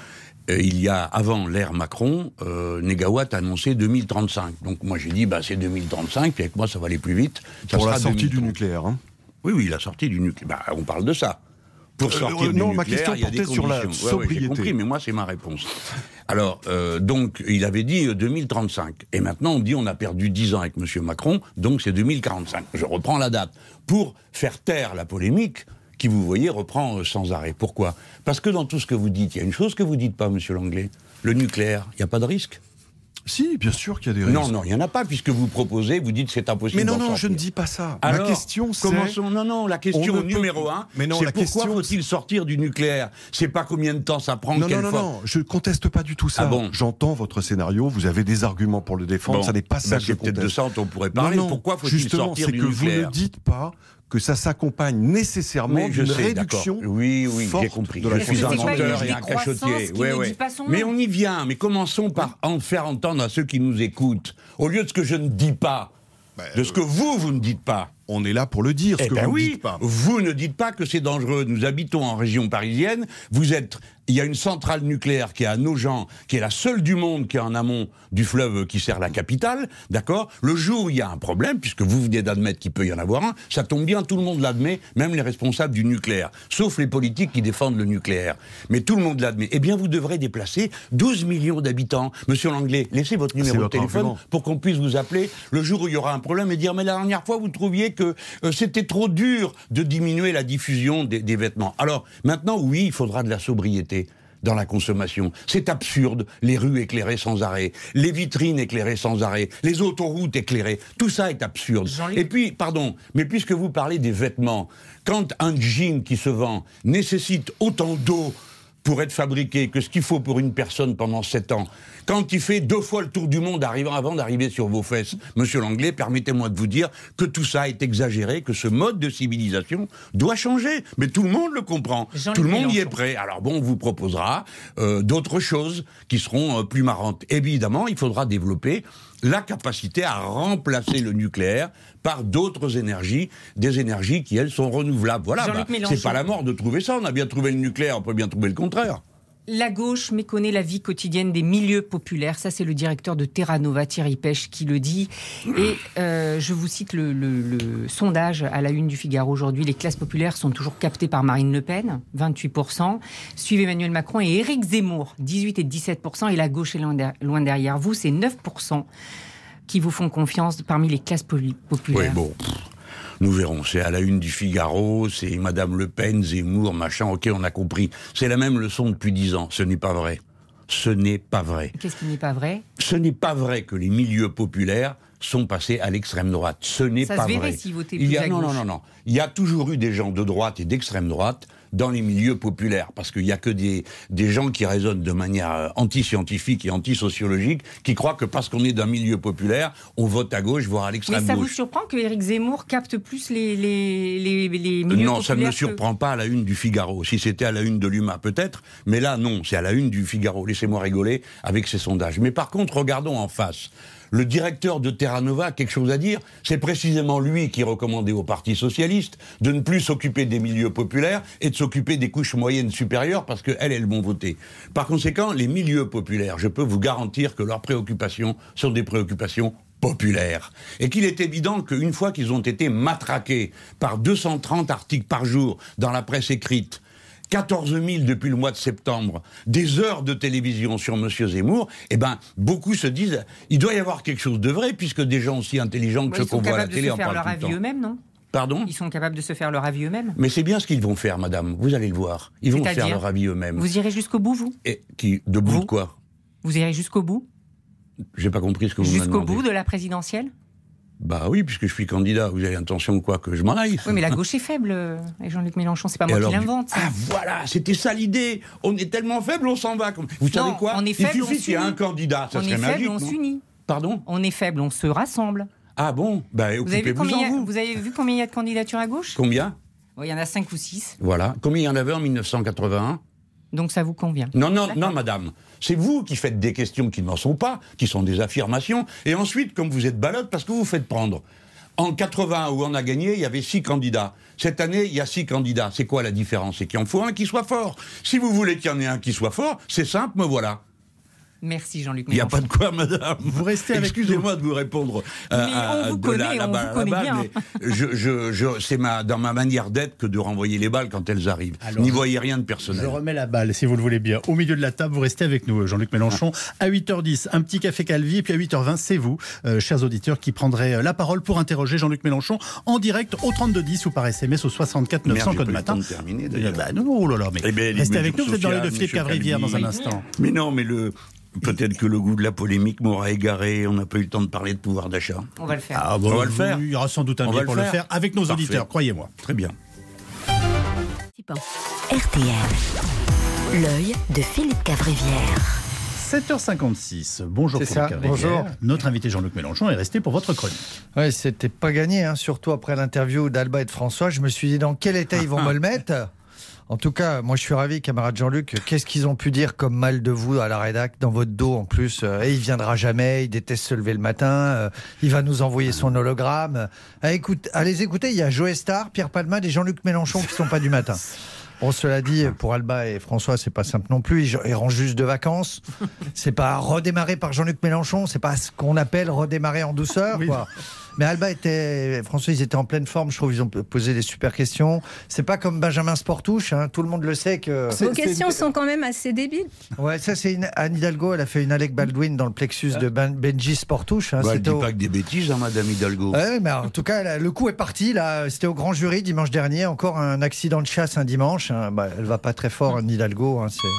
Il y a, avant l'ère Macron, euh, Négawatt a annoncé deux mille trente-cinq. Donc moi j'ai dit, bah, c'est deux mille trente-cinq, puis avec moi ça va aller plus vite. Ça Pour sera la sortie deux mille trente. du nucléaire. Hein. Oui, oui, la sortie du nucléaire. Bah, on parle de ça. Pour sortir euh, du non, nucléaire, ma question il y a des portait sur la conditions. Ouais, sobriété. ouais, j'ai compris, mais moi c'est ma réponse. Alors, euh, donc, il avait dit euh, deux mille trente-cinq. Et maintenant on dit on a perdu dix ans avec M. Macron, donc c'est deux mille quarante-cinq. Je reprends la date. Pour faire taire la polémique, qui, vous voyez, reprend euh, sans arrêt. Pourquoi ? Parce que dans tout ce que vous dites, il y a une chose que vous dites pas, Monsieur Langlais. Le nucléaire, il n'y a pas de risque ? Si, bien sûr qu'il y a des risques. Non, non, il n'y en a pas, puisque vous proposez, vous dites c'est impossible. Mais non, d'en non, sortir. je ne dis pas ça. Alors, la question, c'est... Commençons, non, non, la question On ne numéro peut- un, Mais non, c'est la pourquoi question, faut-il sortir du nucléaire ? C'est pas combien de temps ça prend, Non, quelle non, non, fois. non, je ne conteste pas du tout ça. Ah bon ? J'entends votre scénario, vous avez des arguments pour le défendre, Bon, ça n'est pas ça ben, que je c'est peut-être conteste. de ça dont on pourrait parler. Non, non, Pourquoi faut-il justement, sortir c'est du que vous nucléaire ? ne dites pas que ça s'accompagne nécessairement Mais je d'une sais, réduction d'accord. Oui, oui, forte j'ai compris. de la Je suis un consommation menteur d'énergie. et un Décroissance cachotier. qui Ouais, ne ouais. dit pas son Mais nom. on y vient. Mais commençons par en faire entendre à ceux qui nous écoutent. Au lieu de ce que je ne dis pas, de ce que vous, vous ne dites pas. On est là pour le dire, ce Eh que ben vous ne oui, dites pas. vous ne dites pas que c'est dangereux. Nous habitons en région parisienne. Vous êtes, il y a une centrale nucléaire qui est à Nogent, qui est la seule du monde qui est en amont du fleuve qui sert la capitale, d'accord ? Le jour où il y a un problème, puisque vous venez d'admettre qu'il peut y en avoir un, ça tombe bien, tout le monde l'admet, même les responsables du nucléaire, sauf les politiques qui défendent le nucléaire. Mais tout le monde l'admet. Eh bien, vous devrez déplacer douze millions d'habitants. Monsieur Langlais, laissez votre numéro de votre téléphone argument. pour qu'on puisse vous appeler le jour où il y aura un problème et dire mais la dernière fois vous trouviez que euh, c'était trop dur de diminuer la diffusion des, des vêtements. Alors maintenant oui, il faudra de la sobriété dans la consommation. C'est absurde, les rues éclairées sans arrêt, les vitrines éclairées sans arrêt, les autoroutes éclairées, tout ça est absurde. Jean-Luc. Et puis, pardon, mais puisque vous parlez des vêtements, quand un jean qui se vend nécessite autant d'eau pour être fabriqué que ce qu'il faut pour une personne pendant sept ans, quand il fait deux fois le tour du monde arrivant, avant d'arriver sur vos fesses, Monsieur Langlais, permettez-moi de vous dire que tout ça est exagéré, que ce mode de civilisation doit changer. Mais tout le monde le comprend. Jean-Luc Tout le monde y est Mélenchon. prêt. Alors bon, on vous proposera euh, d'autres choses qui seront euh, plus marrantes. Évidemment, il faudra développer la capacité à remplacer le nucléaire par d'autres énergies, des énergies qui, elles, sont renouvelables. Voilà, Jean-Luc bah, Mélenchon. c'est pas la mort de trouver ça. On a bien trouvé le nucléaire, on peut bien trouver le contraire. La gauche méconnaît la vie quotidienne des milieux populaires. Ça, c'est le directeur de Terra Nova, Thierry Pêche, qui le dit. Et euh, je vous cite le, le, le sondage à la une du Figaro aujourd'hui. Les classes populaires sont toujours captées par Marine Le Pen, vingt-huit pour cent. Suivent Emmanuel Macron et Éric Zemmour, dix-huit et dix-sept pour cent. Et la gauche est loin, der- loin derrière. Vous, c'est neuf pour cent qui vous font confiance parmi les classes poli- Oui, populaires. bon, pff, nous verrons. C'est à la une du Figaro, c'est Madame Le Pen, Zemmour, machin, ok, on a compris. C'est la même leçon depuis dix ans. Ce n'est pas vrai. Ce n'est pas vrai. Qu'est-ce qui n'est pas vrai ? Ce n'est pas vrai que les milieux populaires sont passés à l'extrême droite. Ce n'est Ça pas se verrait vrai. s'ils votaient Il y plus a, à non, gauche. non, non, non. Il y a toujours eu des gens de droite et d'extrême droite dans les milieux populaires, parce qu'il n'y a que des, des gens qui raisonnent de manière anti-scientifique et anti-sociologique, qui croient que parce qu'on est d'un milieu populaire, on vote à gauche, voire à l'extrême gauche. Mais ça vous surprend que Éric Zemmour capte plus les, les, les, les milieux non, populaires? Non, ça ne me surprend que... pas à la une du Figaro. Si c'était à la une de l'U M A, peut-être, mais là, non, c'est à la une du Figaro. Laissez-moi rigoler avec ces sondages. Mais par contre, regardons en face. Le directeur de Terra Nova a quelque chose à dire. C'est précisément lui qui recommandait au Parti Socialiste de ne plus s'occuper des milieux populaires et de s'occuper des couches moyennes supérieures parce qu'elles, elles vont voter. Par conséquent, les milieux populaires, je peux vous garantir que leurs préoccupations sont des préoccupations populaires. Et qu'il est évident qu'une fois qu'ils ont été matraqués par deux cent trente articles par jour dans la presse écrite, quatorze mille depuis le mois de septembre, des heures de télévision sur M. Zemmour, eh ben, beaucoup se disent, il doit y avoir quelque chose de vrai, puisque des gens aussi intelligents que ouais, ceux qu'on voit à la télé en parlent tout le temps. Ils sont capables de se faire leur avis eux-mêmes, non ? Pardon ? Ils sont capables de se faire leur avis eux-mêmes. Mais c'est bien ce qu'ils vont faire, madame. Vous allez le voir. Ils vont faire leur avis eux-mêmes. Vous irez jusqu'au bout, vous ? Et qui, de bout vous de quoi ? Vous irez jusqu'au bout ? J'ai pas compris ce que vous m'avez demandé. Jusqu'au bout de la présidentielle ? Bah oui, puisque je suis candidat. Vous avez l'intention quoi que je m'en aille? Oui, mais la gauche est faible, Jean-Luc Mélenchon. C'est pas moi qui l'invente. Ah voilà, c'était ça l'idée. On est tellement faible, on s'en va. Vous non, savez quoi? On est faible, Il suffit qu'il y ait un candidat, ça on serait est magique. Faible, on s'unit. Pardon? On est faible, on se rassemble. Ah bon? Bah, vous, avez vu combien en a, vous. vous avez vu combien il y a de candidatures à gauche? Combien? Il y en a cinq ou six. Voilà. Combien il y en avait en mille neuf cent quatre-vingt-un? Donc ça vous convient? Non, non, non, madame. C'est vous qui faites des questions qui n'en sont pas, qui sont des affirmations. Et ensuite, comme vous êtes balotte, parce que vous vous faites prendre. En quatre-vingt, où on a gagné, il y avait six candidats. Cette année, il y a six candidats. C'est quoi la différence? C'est qu'il en faut un qui soit fort. Si vous voulez qu'il y en ait un qui soit fort, c'est simple, me voilà. Merci Jean-Luc Mélenchon. Il n'y a pas de quoi, madame. Vous restez avec Excusez-moi de vous répondre. Mais euh, on vous connaît, on vous connaît bien. Je, je, je, c'est ma, dans ma manière d'être que de renvoyer les balles quand elles arrivent. Alors, n'y voyez rien de personnel. Je remets la balle, si vous le voulez bien. Au milieu de la table, vous restez avec nous, Jean-Luc Mélenchon. À huit heures dix, un petit café Calvi. Et puis à huit heures vingt, c'est vous, euh, chers auditeurs, qui prendrez la parole pour interroger Jean-Luc Mélenchon en direct au trente-deux dix ou par S M S au soixante-quatre neuf cent code matin. Terminé, bah, non, oh là là, mais eh bien, restez avec nous, vous êtes dans les deux Philippe Cavrivière dans un instant. Mais non, mais le... Peut-être que le goût de la polémique m'aura égaré. On n'a pas eu le temps de parler de pouvoir d'achat. On va le faire. Ah, bon, on va le faire. Il y aura sans doute un on biais pour le faire. le faire avec nos Parfait. auditeurs, croyez-moi. Très bien. R T L, l'œil de Philippe Cavrivière. sept heures cinquante-six. Bonjour. C'est ça. Bonjour. Notre invité Jean-Luc Mélenchon est resté pour votre chronique. Oui, c'était pas gagné, hein, surtout après l'interview d'Alba et de François. Je me suis dit dans quel état ils vont me le mettre. En tout cas, moi je suis ravi, camarade Jean-Luc. Qu'est-ce qu'ils ont pu dire comme mal de vous à la rédac, dans votre dos en plus? euh, Et il viendra jamais, il déteste se lever le matin, euh, il va nous envoyer son hologramme. Ah, écoute, allez écouter, il y a Joe Star, Pierre Palmade et Jean-Luc Mélenchon qui sont pas du matin. Bon, cela dit, pour Alba et François, c'est pas simple non plus. Ils, ils rentrent juste de vacances. C'est pas redémarrer par Jean-Luc Mélenchon. C'est pas ce qu'on appelle redémarrer en douceur, oui. quoi. Mais Alba était, François, ils étaient en pleine forme. Je trouve ils ont posé des super questions. C'est pas comme Benjamin Sportouche. Hein. Tout le monde le sait que. Vos questions sont quand même assez débiles. Ouais, ça c'est une Anne Hidalgo. Elle a fait une Alec Baldwin dans le plexus de ben, Benji Sportouche. Hein. Bah, elle dit au... pas que des bêtises, hein, Madame Hidalgo. Ouais, mais en tout cas, elle, le coup est parti. Là, c'était au grand jury dimanche dernier. Encore un accident de chasse un dimanche. Hein. Bah, elle va pas très fort, Anne Hidalgo. Hein, c'est.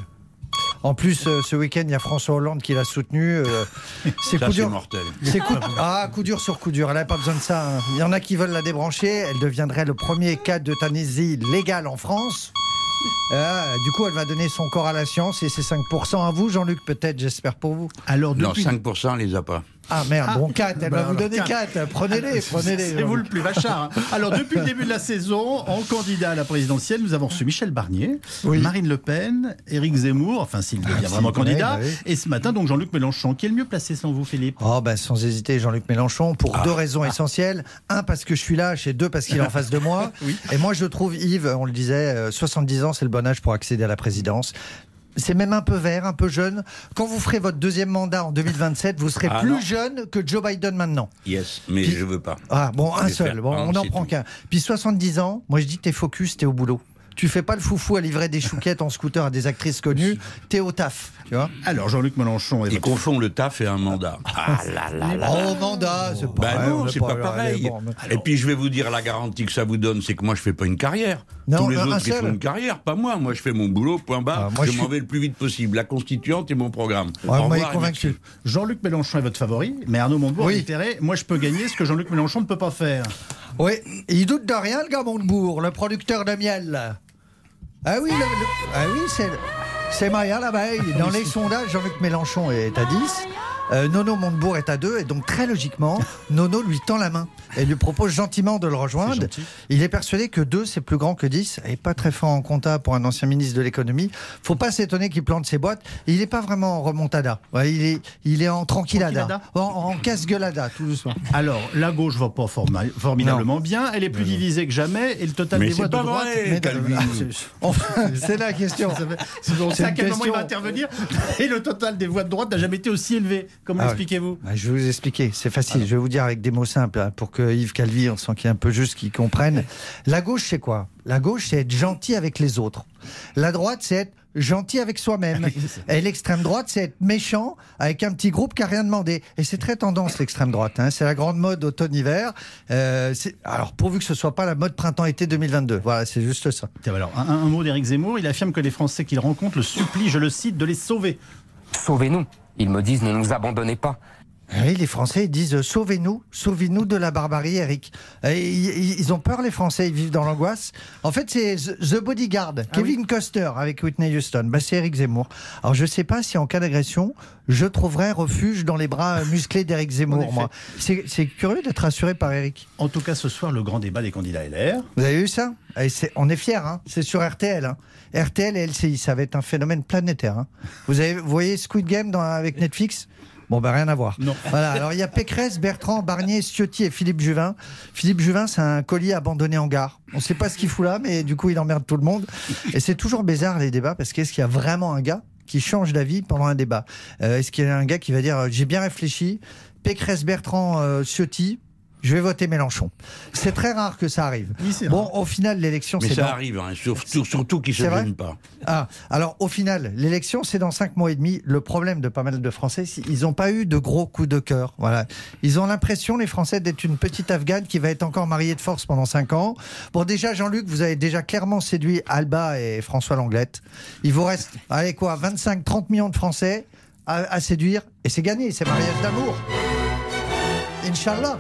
En plus, euh, ce week-end, il y a François Hollande qui l'a soutenu. Euh, c'est ça, coup c'est dur. mortel. C'est coup... Ah, coup dur sur coup dur. Elle n'a pas besoin de ça. Hein. Il y en a qui veulent la débrancher. Elle deviendrait le premier cas d'euthanasie légale en France. Euh, du coup, elle va donner son corps à la science et c'est cinq pour cent à vous, Jean-Luc, peut-être, j'espère pour vous. Alors, depuis... Non, cinq pour cent, elle les a pas. Ah merde, ah, bon, quatre, elle bah va vous alors, donner quatre. Prenez-les, prenez-les. C'est vous le plus vachard. Hein. Alors, depuis le début de la saison, en candidat à la présidentielle, nous avons reçu Michel Barnier, oui. Marine Le Pen, Éric Zemmour, enfin s'il devient ah, vraiment si candidat, bah oui. Et ce matin, donc Jean-Luc Mélenchon. Qui est le mieux placé sans vous, Philippe? Oh, ben, sans hésiter, Jean-Luc Mélenchon, pour ah. deux raisons ah. essentielles. Un, parce que je suis là, et deux, parce qu'il est en face de moi. Oui. Et moi, je trouve, Yves, on le disait, euh, soixante-dix ans, c'est le bon âge pour accéder à la présidence. C'est même un peu vert, un peu jeune. Quand vous ferez votre deuxième mandat en deux mille vingt-sept, vous serez ah plus non. jeune que Joe Biden maintenant. Yes, mais Puis, je veux pas. Ah bon, un seul. Bon, on n'en prend qu'un. Puis soixante-dix ans, moi je dis t'es focus, t'es au boulot. Tu fais pas le foufou à livrer des chouquettes en scooter à des actrices connues, t'es au taf. Tu vois. Alors Jean-Luc Mélenchon... Il confond le taf et un mandat. Ah là là là. Oh, mandat, c'est pas, bah non, c'est pas, pas pareil. Bon, mais... Et puis je vais vous dire, la garantie que ça vous donne, c'est que moi je fais pas une carrière. Non, Tous les un, autres un ils font une carrière, pas moi. Moi je fais mon boulot, point barre. Ah, moi, je, je m'en suis... vais le plus vite possible. La constituante et mon programme. Ouais, moi, il est convaincu. Jean-Luc Mélenchon est votre favori, mais Arnaud Montebourg oui. a intérêt. Moi je peux gagner ce que Jean-Luc Mélenchon ne peut pas faire. Oui, il doute de rien, le gars Montebourg, le producteur de miel. Ah oui, le- le- ah oui c'est, c'est Maya là-bas. Dans les sondages, Jean-Luc Mélenchon est à dix. Euh, Nono Montebourg est à deux. Et donc, très logiquement, Nono lui tend la main et lui propose gentiment de le rejoindre. Il est persuadé que deux, c'est plus grand que dix. Et pas très fort en compta pour un ancien ministre de l'économie. Faut pas s'étonner qu'il plante ses boîtes. Il n'est pas vraiment en remontada. Ouais, il, est, il est en tranquillada. Tranquillada. En, en casse-gueulada, tout doucement. Alors, la gauche va pas forma- formidablement Non. bien. Elle est plus divisée que jamais. Et le total Mais des voix c'est de pas droite. vrai, Mais- Calvi. Enfin, c'est la question. C'est donc, C'est à une quel moment il question. va intervenir. Et le total des voix de droite n'a jamais été aussi élevé. Comment Ah ouais. l'expliquez-vous? Bah, je vais vous expliquer, c'est facile. Je vais vous dire avec des mots simples hein, pour que Yves Calvi, on sent qu'il est un peu juste, qu'il comprenne. La gauche, c'est quoi? La gauche, c'est être gentil avec les autres. La droite, c'est être gentil avec soi-même. Et l'extrême droite, c'est être méchant avec un petit groupe qui n'a rien demandé. Et c'est très tendance, l'extrême droite. Hein. C'est la grande mode automne-hiver. Euh, c'est- alors, pourvu que ce ne soit pas la mode printemps-été deux mille vingt-deux. Voilà, c'est juste ça. Tiens, alors, un, un mot d'Éric Zemmour. Il affirme que les Français qu'il rencontre le supplient, je le cite, de les sauver. Sauvez-nous. Ils me disent ne nous abandonnez pas. Oui, les Français ils disent euh, sauvez-nous, sauvez-nous de la barbarie, Eric. Et ils, ils ont peur, les Français, ils vivent dans l'angoisse. En fait, c'est The The Bodyguard, Kevin Costner avec Whitney Houston. Bah, c'est Eric Zemmour. Alors, je ne sais pas si en cas d'agression, je trouverais refuge dans les bras musclés d'Éric Zemmour, moi. C'est c'est curieux d'être rassuré par Eric. En tout cas, ce soir, le grand débat des candidats L R. Vous avez vu ça? Et c'est- On est fiers, hein. C'est sur R T L. Hein. R T L et L C I, ça va être un phénomène planétaire. Hein. Vous, avez, vous voyez Squid Game dans, avec Netflix? Bon, ben rien à voir. Non. Voilà, alors il y a Pécresse, Bertrand, Barnier, Ciotti et Philippe Juvin. Philippe Juvin, c'est un colis abandonné en gare. On ne sait pas ce qu'il fout là, mais du coup, il emmerde tout le monde. Et c'est toujours bizarre, les débats, parce qu'est-ce qu'il y a vraiment un gars qui change d'avis pendant un débat? euh, Est-ce qu'il y a un gars qui va dire euh, j'ai bien réfléchi, Pécresse, Bertrand, euh, Ciotti, je vais voter Mélenchon? C'est très rare que ça arrive. Oui, c'est Bon, rare. au final, l'élection, Mais c'est ça dans... arrive, hein, surtout, surtout qu'ils ne se C'est vrai gênent pas. Ah, alors au final, l'élection, c'est dans cinq mois et demi. Le problème de pas mal de Français, c'est qu'ils n'ont pas eu de gros coups de cœur. Voilà. Ils ont l'impression, les Français, d'être une petite Afghane qui va être encore mariée de force pendant cinq ans. Bon, déjà, Jean-Luc, vous avez déjà clairement séduit Alba et François Langlette. Il vous reste, allez quoi, vingt-cinq trente millions de Français à, à séduire. Et c'est gagné, c'est mariage d'amour. Inch'Allah.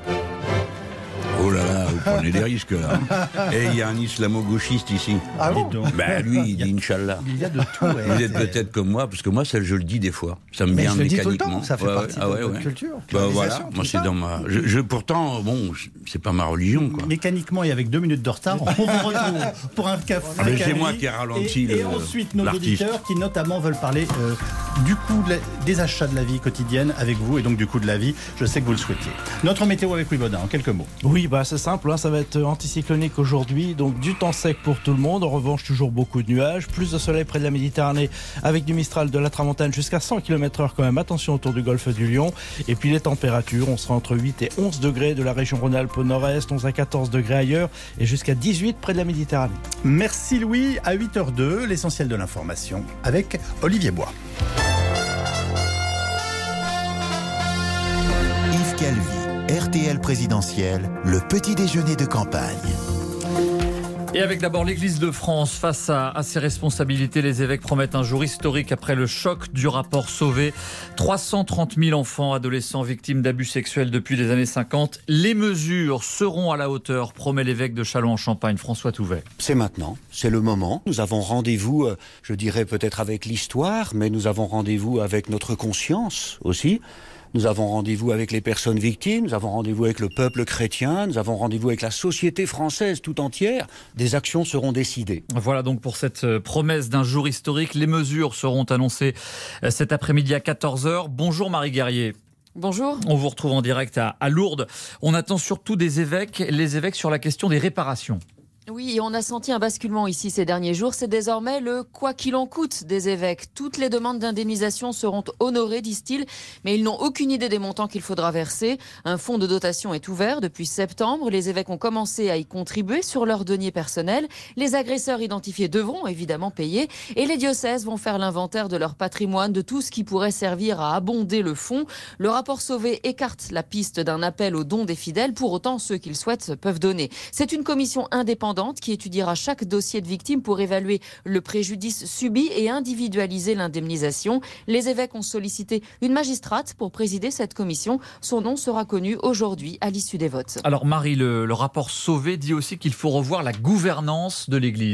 Oh là là, vous prenez des risques là. Et il y a un islamo-gauchiste ici. Ah bon? Dis donc. Ben lui, il dit Inch'Allah. Il y a de tout. ouais. Vous êtes peut-être comme moi, parce que moi, ça, je le dis des fois. Ça me Mais vient je le dis tout le mécaniquement. temps, ça fait Ouais, partie ouais, ah de ouais, notre ouais. culture. Bah colonisation, voilà, tout moi ça. c'est dans ma. Je, je- pourtant, bon, c'est pas ma religion, quoi. Mécaniquement et avec deux minutes de retard, on vous retrouve pour un café. Ah, mais c'est Calvi. moi qui ai ralenti Et, et le- ensuite, nos l'artiste. auditeurs qui notamment veulent parler euh, du coût de la- des achats de la vie quotidienne avec vous et donc du coût de la vie. Je sais que vous le souhaitiez. Notre météo avec Louis Baudin, en quelques mots. Oui, bah c'est simple, hein, ça va être anticyclonique aujourd'hui, donc du temps sec pour tout le monde. En revanche, toujours beaucoup de nuages, plus de soleil près de la Méditerranée avec du Mistral de la Tramontane jusqu'à cent kilomètres heure quand même. Attention autour du golfe du Lion. Et puis les températures, on sera entre huit et onze degrés de la région Rhône-Alpes au nord-est, onze à quatorze degrés ailleurs et jusqu'à dix-huit près de la Méditerranée. Merci Louis. À huit heures deux, l'essentiel de l'information avec Olivier Bois. Yves Calvi, R T L présidentiel, le petit déjeuner de campagne. Et avec d'abord l'Église de France face à, à ses responsabilités, les évêques promettent un jour historique après le choc du rapport Sauvé. trois cent trente mille enfants, adolescents victimes d'abus sexuels depuis les années cinquante. Les mesures seront à la hauteur, promet l'évêque de Châlons-en-Champagne, François Touvet. C'est maintenant, c'est le moment. Nous avons rendez-vous, euh, je dirais peut-être avec l'histoire, mais nous avons rendez-vous avec notre conscience aussi. Nous avons rendez-vous avec les personnes victimes, nous avons rendez-vous avec le peuple chrétien, nous avons rendez-vous avec la société française tout entière. Des actions seront décidées. Voilà donc pour cette promesse d'un jour historique. Les mesures seront annoncées cet après-midi à quatorze heures. Bonjour Marie Guerrier. Bonjour. On vous retrouve en direct à, à Lourdes. On attend surtout des évêques, les évêques sur la question des réparations. Oui, et on a senti un basculement ici ces derniers jours. C'est désormais le « quoi qu'il en coûte » des évêques. Toutes les demandes d'indemnisation seront honorées, disent-ils, mais ils n'ont aucune idée des montants qu'il faudra verser. Un fonds de dotation est ouvert depuis septembre. Les évêques ont commencé à y contribuer sur leur denier personnel. Les agresseurs identifiés devront évidemment payer. Et les diocèses vont faire l'inventaire de leur patrimoine, de tout ce qui pourrait servir à abonder le fonds. Le rapport Sauvé écarte la piste d'un appel aux dons des fidèles. Pour autant, ceux qui le souhaitent peuvent donner. C'est une commission indépendante qui étudiera chaque dossier de victime pour évaluer le préjudice subi et individualiser l'indemnisation. Les évêques ont sollicité une magistrate pour présider cette commission. Son nom sera connu aujourd'hui à l'issue des votes. Alors Marie, le, le rapport Sauvé dit aussi qu'il faut revoir la gouvernance de l'Église.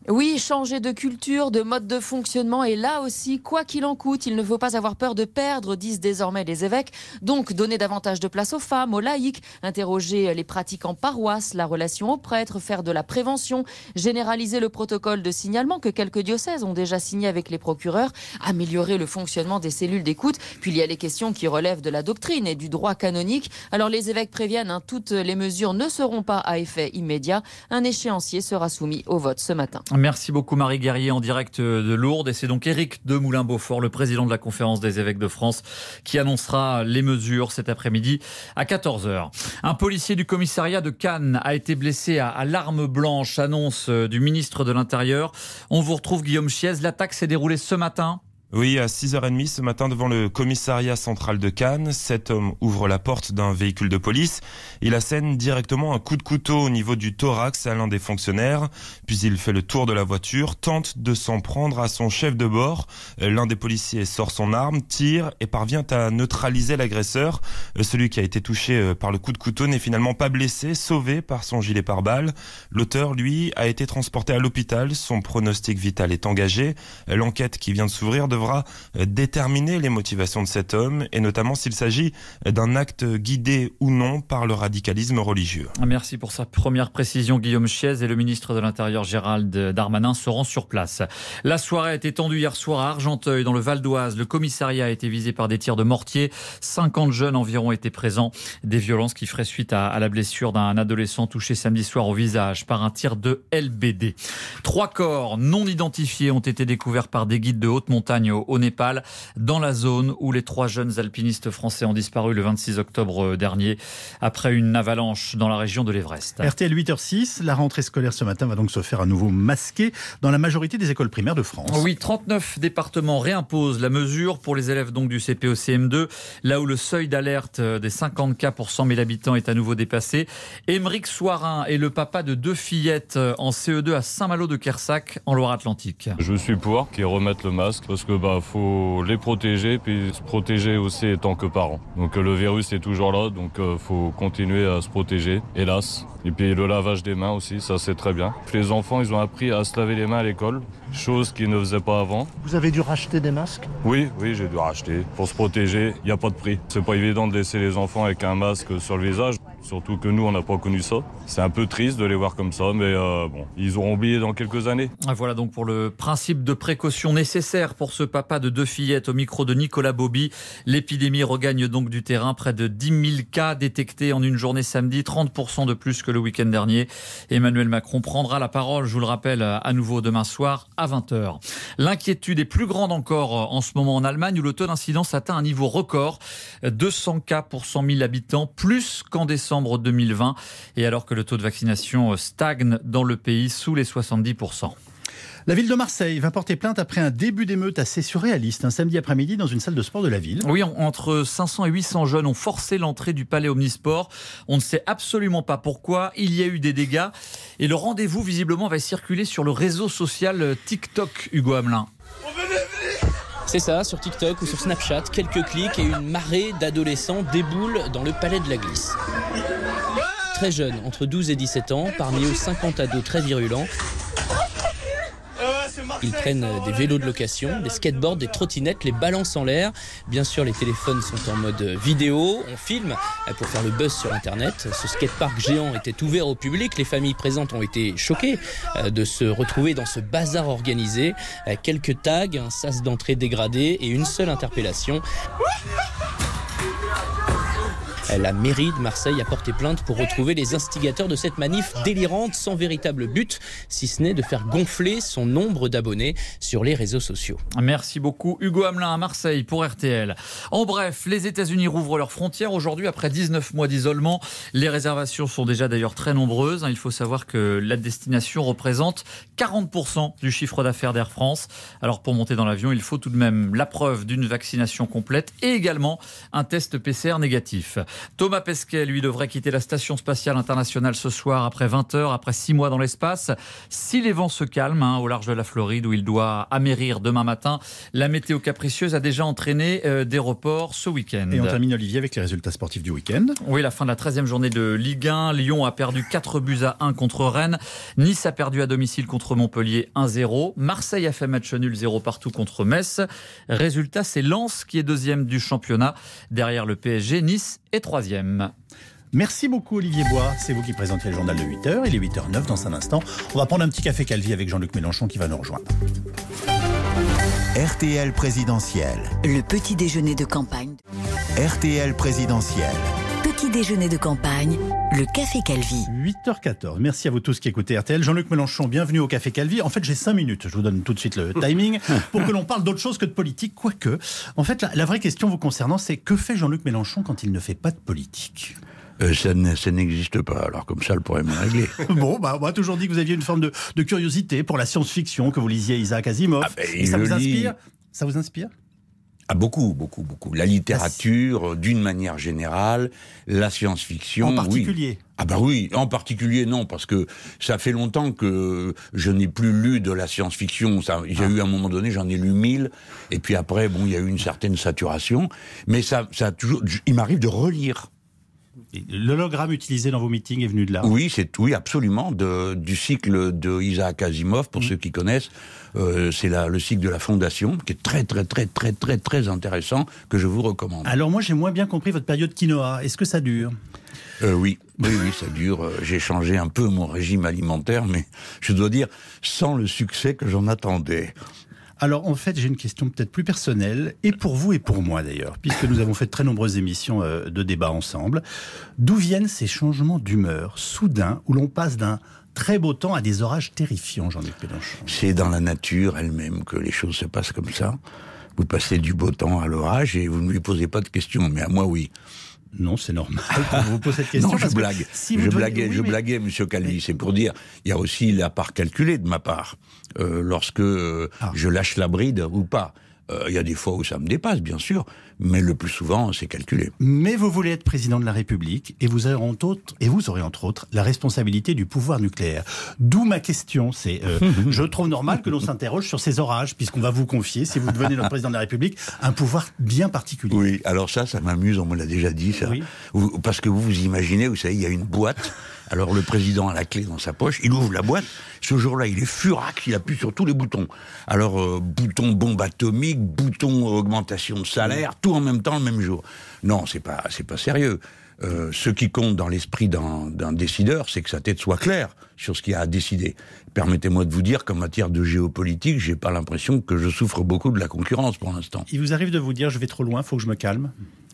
Oui, changer de culture, de mode de fonctionnement et là aussi, quoi qu'il en coûte, il ne faut pas avoir peur de perdre, disent désormais les évêques. Donc, donner davantage de place aux femmes, aux laïcs, interroger les pratiques en paroisse, la relation aux prêtres, faire de la prévention, généraliser le protocole de signalement que quelques diocèses ont déjà signé avec les procureurs, améliorer le fonctionnement des cellules d'écoute. Puis il y a les questions qui relèvent de la doctrine et du droit canonique. Alors les évêques préviennent, hein, toutes les mesures ne seront pas à effet immédiat. Un échéancier sera soumis au vote ce matin. Merci beaucoup Marie Guerrier en direct de Lourdes. Et c'est donc Éric de Moulin-Beaufort, le président de la Conférence des évêques de France, qui annoncera les mesures cet après-midi à quatorze heures. Un policier du commissariat de Cannes a été blessé à, à l'arme blanche, annonce du ministre de l'Intérieur. On vous retrouve Guillaume Chiez. L'attaque s'est déroulée ce matin. Oui, à six heures trente ce matin devant le commissariat central de Cannes, cet homme ouvre la porte d'un véhicule de police. Il assène directement un coup de couteau au niveau du thorax à l'un des fonctionnaires. Puis il fait le tour de la voiture, tente de s'en prendre à son chef de bord. L'un des policiers sort son arme, tire et parvient à neutraliser l'agresseur. Celui qui a été touché par le coup de couteau n'est finalement pas blessé, sauvé par son gilet pare-balles. L'auteur, lui, a été transporté à l'hôpital. Son pronostic vital est engagé. L'enquête qui vient de s'ouvrir devra déterminer les motivations de cet homme et notamment s'il s'agit d'un acte guidé ou non par le radicalisme religieux. Merci pour sa première précision Guillaume Chiez et le ministre de l'Intérieur Gérald Darmanin seront sur place. La soirée a été tendue hier soir à Argenteuil dans le Val d'Oise. Le commissariat a été visé par des tirs de mortier. cinquante jeunes environ étaient présents. Des violences qui feraient suite à, à la blessure d'un adolescent touché samedi soir au visage par un tir de L B D. Trois corps non identifiés ont été découverts par des guides de haute montagne au Népal, dans la zone où les trois jeunes alpinistes français ont disparu le vingt-six octobre dernier après une avalanche dans la région de l'Everest. R T L huit heures six, la rentrée scolaire ce matin va donc se faire à nouveau masquée dans la majorité des écoles primaires de France. Oui, trente-neuf départements réimposent la mesure pour les élèves donc du C P E C M deux, là où le seuil d'alerte des cinquante cas pour cent mille habitants est à nouveau dépassé. Émeric Soirin est le papa de deux fillettes en C E deux à Saint-Malo de Quersac en Loire-Atlantique. Je suis pour qu'ils remettent le masque parce que bah faut les protéger puis se protéger aussi en tant que parents. Donc le virus est toujours là, donc euh, faut continuer à se protéger, hélas. Et puis le lavage des mains aussi, ça c'est très bien. Les enfants, ils ont appris à se laver les mains à l'école, chose qu'ils ne faisaient pas avant. Vous avez dû racheter des masques ? Oui, oui, j'ai dû racheter. Pour se protéger, il n'y a pas de prix. C'est pas évident de laisser les enfants avec un masque sur le visage. Surtout que nous, on n'a pas connu ça. C'est un peu triste de les voir comme ça, mais euh, bon, ils auront oublié dans quelques années. Voilà donc pour le principe de précaution nécessaire pour ce papa de deux fillettes au micro de Nicolas Bobby. L'épidémie regagne donc du terrain. Près de dix mille cas détectés en une journée samedi, trente pour cent de plus que le week-end dernier. Emmanuel Macron prendra la parole, je vous le rappelle, à nouveau demain soir à vingt heures. L'inquiétude est plus grande encore en ce moment en Allemagne où le taux d'incidence atteint un niveau record. deux cents cas pour cent mille habitants, plus qu'en décembre deux mille vingt, et alors que le taux de vaccination stagne dans le pays sous les soixante-dix pour cent. La ville de Marseille va porter plainte après un début d'émeute assez surréaliste un samedi après-midi dans une salle de sport de la ville. Oui, entre cinq cents et huit cents jeunes ont forcé l'entrée du palais Omnisport. On ne sait absolument pas pourquoi. Il y a eu des dégâts et le rendez-vous visiblement va circuler sur le réseau social TikTok, Hugo Hamelin. C'est ça, sur TikTok ou sur Snapchat, quelques clics et une marée d'adolescents déboule dans le palais de la glisse. Très jeunes, entre douze et dix-sept ans, parmi eux cinquante ados très virulents. Ils prennent des vélos de location, des skateboards, des trottinettes, les balancent en l'air. Bien sûr, les téléphones sont en mode vidéo. On filme pour faire le buzz sur Internet. Ce skatepark géant était ouvert au public. Les familles présentes ont été choquées de se retrouver dans ce bazar organisé. Quelques tags, un sas d'entrée dégradé et une seule interpellation. La mairie de Marseille a porté plainte pour retrouver les instigateurs de cette manif délirante sans véritable but, si ce n'est de faire gonfler son nombre d'abonnés sur les réseaux sociaux. Merci beaucoup Hugo Hamelin à Marseille pour R T L. En bref, les États-Unis rouvrent leurs frontières aujourd'hui après dix-neuf mois d'isolement. Les réservations sont déjà d'ailleurs très nombreuses. Il faut savoir que la destination représente quarante pour cent du chiffre d'affaires d'Air France. Alors pour monter dans l'avion, il faut tout de même la preuve d'une vaccination complète et également un test P C R négatif. Thomas Pesquet, lui, devrait quitter la Station spatiale internationale ce soir après vingt heures, après six mois dans l'espace. Si les vents se calment hein, au large de la Floride, où il doit amérir demain matin, la météo capricieuse a déjà entraîné euh, des reports ce week-end. Et on termine, Olivier, avec les résultats sportifs du week-end. Oui, la fin de la treizième journée de Ligue un. Lyon a perdu quatre buts à un contre Rennes. Nice a perdu à domicile contre Montpellier un zéro. Marseille a fait match nul zéro partout contre Metz. Résultat, c'est Lens qui est deuxième du championnat. Derrière le P S G, Nice est troisième. Merci beaucoup Olivier Bois, c'est vous qui présentez le journal de huit heures, il est huit heures zéro neuf dans un instant. On va prendre un petit café Calvi avec Jean-Luc Mélenchon qui va nous rejoindre. R T L présidentiel. Le petit déjeuner de campagne. R T L présidentiel. Petit déjeuner de campagne, le café Calvi. huit heures quatorze, merci à vous tous qui écoutez R T L. Jean-Luc Mélenchon, bienvenue au café Calvi. En fait, j'ai cinq minutes, je vous donne tout de suite le timing, pour que l'on parle d'autre chose que de politique, quoique. En fait, la, la vraie question vous concernant, c'est que fait Jean-Luc Mélenchon quand il ne fait pas de politique ? Euh, ça, ne, ça n'existe pas, alors comme ça le problème est réglé. Bon, bah, on m'a toujours dit que vous aviez une forme de, de curiosité pour la science-fiction, que vous lisiez Isaac Asimov. Ah ben, Et ça vous lis... inspire Ça vous inspire Ah, beaucoup, beaucoup, beaucoup. La littérature, d'une manière générale, la science-fiction. En particulier oui. Ah bah oui, en particulier non, parce que ça fait longtemps que je n'ai plus lu de la science-fiction. Ça, j'ai ah. eu à un moment donné, j'en ai lu mille, et puis après, bon, il y a eu une certaine saturation, mais ça, ça a toujours, il m'arrive de relire. Et l'hologramme utilisé dans vos meetings est venu de là ? Oui, c'est oui absolument de, du cycle de Isaac Asimov pour mmh. ceux qui connaissent. Euh, c'est la, le cycle de la Fondation qui est très très très très très très intéressant que je vous recommande. Alors moi j'ai moins bien compris votre période quinoa. Est-ce que ça dure ? Euh, oui, oui, oui, ça dure. J'ai changé un peu mon régime alimentaire, mais je dois dire sans le succès que j'en attendais. Alors en fait j'ai une question peut-être plus personnelle, et pour vous et pour moi d'ailleurs, puisque nous avons fait de très nombreuses émissions euh, de débat ensemble. D'où viennent ces changements d'humeur soudains où l'on passe d'un très beau temps à des orages terrifiants, Jean-Luc Mélenchon ? C'est dans la nature elle-même que les choses se passent comme ça. Vous passez du beau temps à l'orage et vous ne lui posez pas de questions, mais à moi oui. Non, c'est normal qu'on vous pose cette question. Non, je blague. Si je devez... blaguais, oui, je mais... blaguais, Monsieur Calvi. C'est pour dire, il y a aussi la part calculée de ma part. Euh, lorsque euh, ah. je lâche la bride ou pas. Euh, il y a des fois où ça me dépasse, bien sûr, mais le plus souvent, c'est calculé. Mais vous voulez être président de la République et vous aurez entre autres, et vous aurez entre autres la responsabilité du pouvoir nucléaire. D'où ma question, c'est, euh, je trouve normal que l'on s'interroge sur ces orages, puisqu'on va vous confier, si vous devenez notre président de la République, un pouvoir bien particulier. Oui, alors ça, ça m'amuse, on me l'a déjà dit, ça. Oui. Vous, parce que vous vous imaginez, vous savez, il y a une boîte. Alors le président a la clé dans sa poche, il ouvre la boîte, ce jour-là il est furax, il appuie sur tous les boutons. Alors euh, bouton bombe atomique, bouton augmentation de salaire, tout en même temps le même jour. Non, c'est pas, c'est pas sérieux. Euh, ce qui compte dans l'esprit d'un, d'un décideur, c'est que sa tête soit claire sur ce qu'il y a à décider. Permettez-moi de vous dire qu'en matière de géopolitique, j'ai pas l'impression que je souffre beaucoup de la concurrence pour l'instant. Il vous arrive de vous dire je vais trop loin, faut que je me calme ?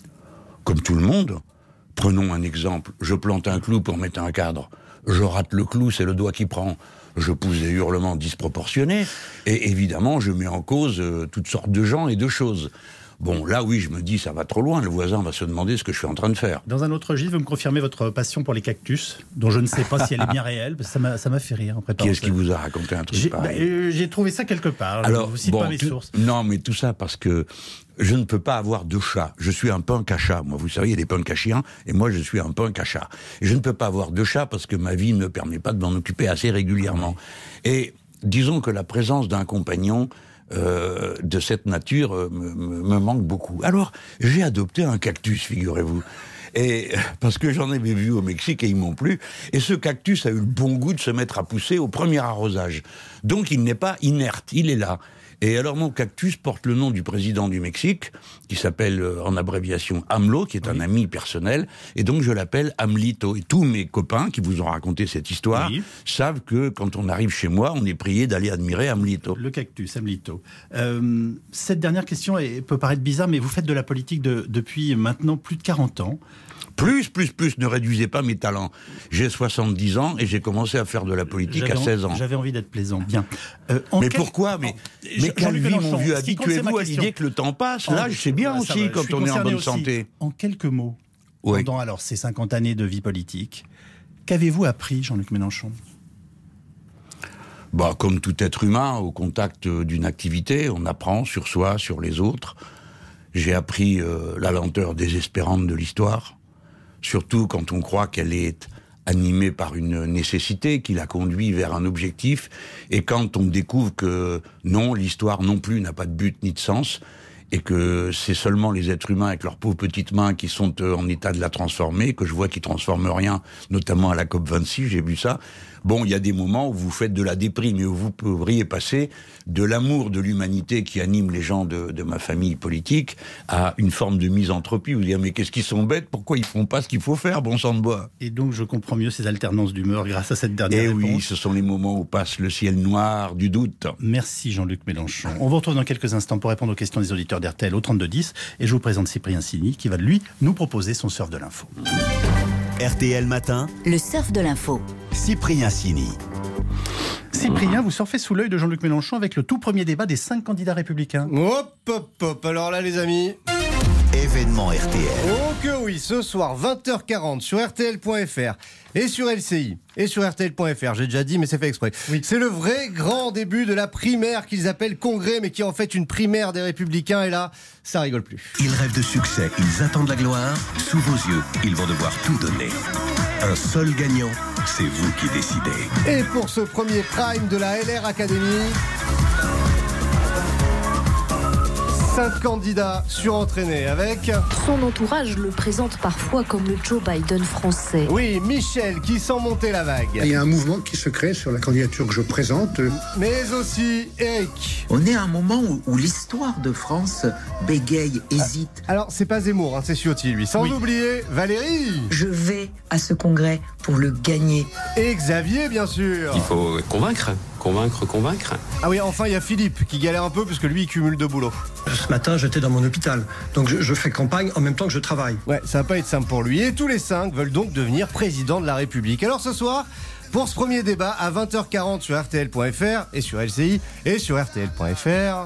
Comme tout le monde. Prenons un exemple, je plante un clou pour mettre un cadre. Je rate le clou, c'est le doigt qui prend. Je pousse des hurlements disproportionnés. Et évidemment, je mets en cause euh, toutes sortes de gens et de choses. Bon, là, oui, je me dis, ça va trop loin. Le voisin va se demander ce que je suis en train de faire. Dans un autre registre, vous me confirmez votre passion pour les cactus, dont je ne sais pas si elle est bien réelle, parce que ça m'a, ça m'a fait rire en préparant. Qui est-ce qui vous a raconté un truc j'ai, pareil bah, euh, j'ai trouvé ça quelque part. Alors, je vous cite bon, pas mes tout, sources. Non, mais tout ça parce que je ne peux pas avoir deux chats. Je suis un punk à chat. Moi, vous savez, il y a des punks à chiens, et moi, je suis un punk à chat. Et je ne peux pas avoir deux chats parce que ma vie ne me permet pas de m'en occuper assez régulièrement. Et disons que la présence d'un compagnon euh, de cette nature euh, me, me manque beaucoup. Alors, j'ai adopté un cactus, figurez-vous. Et parce que j'en avais vu au Mexique et ils m'ont plu. Et ce cactus a eu le bon goût de se mettre à pousser au premier arrosage. Donc, il n'est pas inerte, il est là. Et alors mon cactus porte le nom du président du Mexique, qui s'appelle euh, en abréviation AMLO, qui est oui. un ami personnel, et donc je l'appelle Amlito. Et tous mes copains qui vous ont raconté cette histoire oui. savent que quand on arrive chez moi, on est prié d'aller admirer Amlito. Le cactus, Amlito. Euh, cette dernière question est, peut paraître bizarre, mais vous faites de la politique de, depuis maintenant plus de quarante ans. Plus, plus, plus, ne réduisez pas mes talents. J'ai soixante-dix ans et j'ai commencé à faire de la politique j'avais à seize ans. J'avais envie d'être plaisant, bien. Euh, mais quel... pourquoi Mais, oh, mais Calvi, mon vieux, habituez-vous à l'idée que le temps passe. Là, c'est bien ouais, aussi va, quand on est en bonne aussi. santé. En quelques mots, oui. pendant alors ces cinquante années de vie politique, qu'avez-vous appris, Jean-Luc Mélenchon ? Bah, comme tout être humain, au contact d'une activité, on apprend sur soi, sur les autres. J'ai appris euh, la lenteur désespérante de l'histoire. surtout quand on croit qu'elle est animée par une nécessité qui la conduit vers un objectif, et quand on découvre que non, l'histoire non plus n'a pas de but ni de sens, et que c'est seulement les êtres humains avec leurs pauvres petites mains qui sont en état de la transformer, que je vois qu'ils transforment rien, notamment à la COP vingt-six, j'ai vu ça. Bon, il y a des moments où vous faites de la déprime et où vous pourriez passer de l'amour de l'humanité qui anime les gens de, de ma famille politique à une forme de misanthropie. Vous dites, mais qu'est-ce qu'ils sont bêtes, pourquoi ils font pas ce qu'il faut faire, bon sang de bois. Et donc je comprends mieux ces alternances d'humeur grâce à cette dernière Et réponse. oui, ce sont les moments où passe le ciel noir du doute. Merci Jean-Luc Mélenchon. On vous retrouve dans quelques instants pour répondre aux questions des auditeurs d'R T L au trente-deux dix, et je vous présente Cyprien Signy qui va lui nous proposer son surf de l'info. R T L Matin, le surf de l'info. Cyprien Signy. Cyprien, vous surfez sous l'œil de Jean-Luc Mélenchon avec le tout premier débat des cinq candidats républicains. Hop, hop, hop. Alors là, les amis. Événement R T L. Oh que oui, ce soir, vingt heures quarante sur R T L point F R et sur L C I et sur R T L point F R. J'ai déjà dit, mais c'est fait exprès. Oui. C'est le vrai grand début de la primaire qu'ils appellent congrès, mais qui est en fait une primaire des Républicains. Et là, ça rigole plus. Ils rêvent de succès, ils attendent la gloire. Sous vos yeux, ils vont devoir tout donner. Un seul gagnant, c'est vous qui décidez. Et pour ce premier prime de la L R Academy, cinq candidats surentraînés avec... Son entourage le présente parfois comme le Joe Biden français. Oui, Michel qui sent monter la vague. Il y a un mouvement qui se crée sur la candidature que je présente. Mais aussi Eric. On est à un moment où, où l'histoire de France bégaye, hésite. Alors, c'est pas Zemmour, hein, c'est Ciotti, lui. Sans oui. oublier Valérie. Je vais à ce congrès pour le gagner. Et Xavier, bien sûr. Il faut convaincre. Convaincre, convaincre. Ah oui, enfin, il y a Philippe qui galère un peu puisque lui, il cumule deux boulots. Ce matin, j'étais dans mon hôpital. Donc, je, je fais campagne en même temps que je travaille. Ouais, ça va pas être simple pour lui. Et tous les cinq veulent donc devenir président de la République. Alors, ce soir, pour ce premier débat, à vingt heures quarante sur R T L point F R et sur L C I et sur R T L point F R...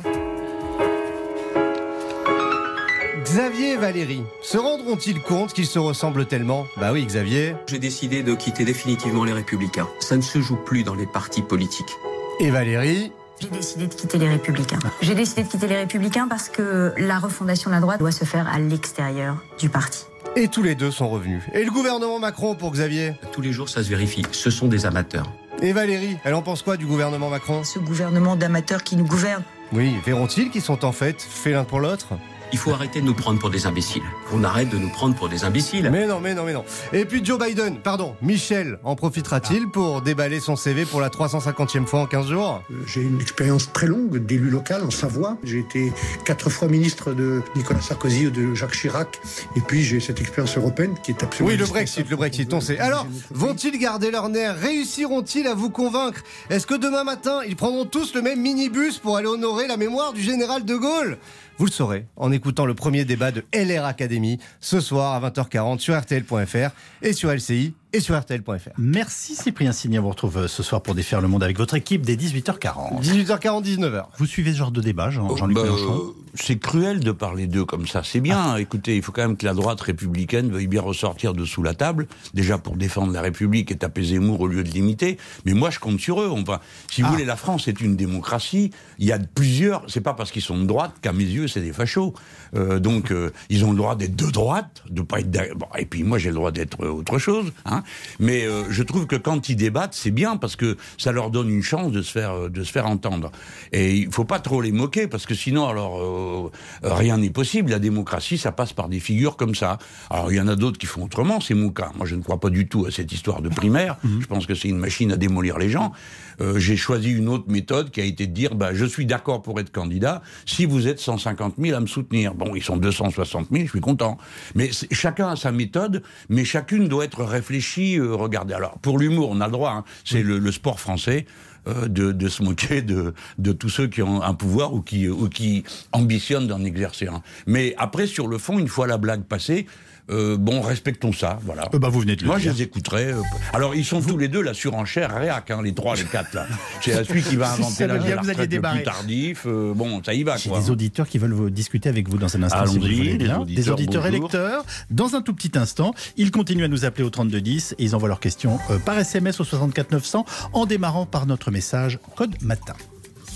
Xavier et Valérie se rendront-ils compte qu'ils se ressemblent tellement ? Bah oui, Xavier. J'ai décidé de quitter définitivement les Républicains. Ça ne se joue plus dans les partis politiques. Et Valérie ? J'ai décidé de quitter les Républicains. J'ai décidé de quitter les Républicains parce que la refondation de la droite doit se faire à l'extérieur du parti. Et tous les deux sont revenus. Et le gouvernement Macron pour Xavier ? Tous les jours, ça se vérifie. Ce sont des amateurs. Et Valérie, elle en pense quoi du gouvernement Macron ? Ce gouvernement d'amateurs qui nous gouverne. Oui, verront-ils qu'ils sont en fait faits l'un pour l'autre ? Il faut arrêter de nous prendre pour des imbéciles. On arrête de nous prendre pour des imbéciles. Mais non, mais non, mais non. Et puis Joe Biden, pardon, Michel, en profitera-t-il pour déballer son C V pour la trois cent cinquantième fois en quinze jours ? J'ai une expérience très longue d'élu local en Savoie. J'ai été quatre fois ministre de Nicolas Sarkozy ou de Jacques Chirac. Et puis j'ai cette expérience européenne qui est absolument... Oui, le Brexit, le Brexit, on sait. Alors, vont-ils garder leur nerf ? Réussiront-ils à vous convaincre ? Est-ce que demain matin, ils prendront tous le même minibus pour aller honorer la mémoire du général de Gaulle ? Vous le saurez en écoutant le premier débat de L R Academy ce soir à vingt heures quarante sur R T L point F R et sur L C I et sur R T L point F R. Merci Cyprien Signy, on vous retrouve ce soir pour défaire le monde avec votre équipe dès dix-huit heures quarante. dix-huit heures quarante, dix-neuf heures. Vous suivez ce genre de débat, Jean, Jean-Luc bah, Mélenchon ? euh, C'est cruel de parler d'eux comme ça, c'est bien. Ah. Écoutez, il faut quand même que la droite républicaine veuille bien ressortir de sous la table, déjà pour défendre la République et taper Zemmour au lieu de l'imiter. Mais moi, je compte sur eux. Enfin, si vous ah. voulez, la France est une démocratie. Il y a plusieurs... C'est pas parce qu'ils sont de droite qu'à mes yeux, c'est des fachos. Euh, donc, euh, ils ont le droit d'être de droite, de pas être... Bon, et puis moi, j'ai le droit d'être autre chose. Hein. Mais... Euh, je trouve que quand ils débattent, c'est bien parce que ça leur donne une chance de se faire, de se faire entendre. Et il faut pas trop les moquer parce que sinon, alors, euh, rien n'est possible. La démocratie, ça passe par des figures comme ça. Alors, il y en a d'autres qui font autrement, c'est mon cas. Moi, je ne crois pas du tout à cette histoire de primaire. Mmh. Je pense que c'est une machine à démolir les gens. Euh, j'ai choisi une autre méthode qui a été de dire, bah, je suis d'accord pour être candidat si vous êtes cent cinquante mille à me soutenir. Bon, ils sont deux cent soixante mille, je suis content. Mais chacun a sa méthode, mais chacune doit être réfléchie, euh, regardez. Alors, pour l'humour, on a le droit, hein, c'est le, le sport français. Euh, de, de se moquer de, de tous ceux qui ont un pouvoir ou qui, ou qui ambitionnent d'en exercer un. Mais après, sur le fond, une fois la blague passée, euh, bon, respectons ça, voilà. Euh bah vous venez de le Moi, dire. je les écouterai. Euh, alors, ils sont vous... tous les deux la surenchère réac, hein, les trois, les quatre, là. C'est celui qui va inventer la, la retraite le plus tardif. Euh, bon, ça y va, J'ai quoi. des auditeurs qui veulent vous discuter avec vous dans un instant. Si vous voulez bien. Auditeurs, des auditeurs électeurs. Dans un tout petit instant, ils continuent à nous appeler au trente-deux dix et ils envoient leurs questions euh, par S M S au soixante-quatre neuf cents en démarrant par notre message code matin.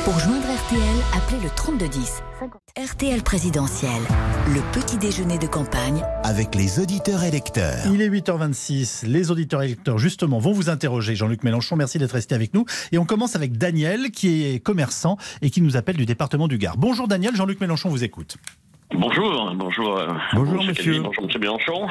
Pour joindre R T L, appelez le trente-deux dix. R T L présidentielle, le petit déjeuner de campagne. Avec les auditeurs électeurs. Il est huit heures vingt-six. Les auditeurs électeurs, justement, vont vous interroger. Jean-Luc Mélenchon, merci d'être resté avec nous. Et on commence avec Daniel, qui est commerçant et qui nous appelle du département du Gard. Bonjour Daniel, Jean-Luc Mélenchon vous écoute. Bonjour, bonjour. euh, Bonjour, monsieur. monsieur. Calvi, bonjour monsieur Mélenchon.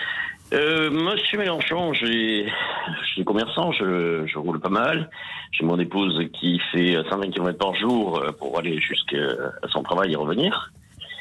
Euh, monsieur Mélenchon, j'ai, je suis commerçant, je, je roule pas mal. J'ai mon épouse qui fait cent vingt kilomètres par jour pour aller jusqu'à son travail et revenir.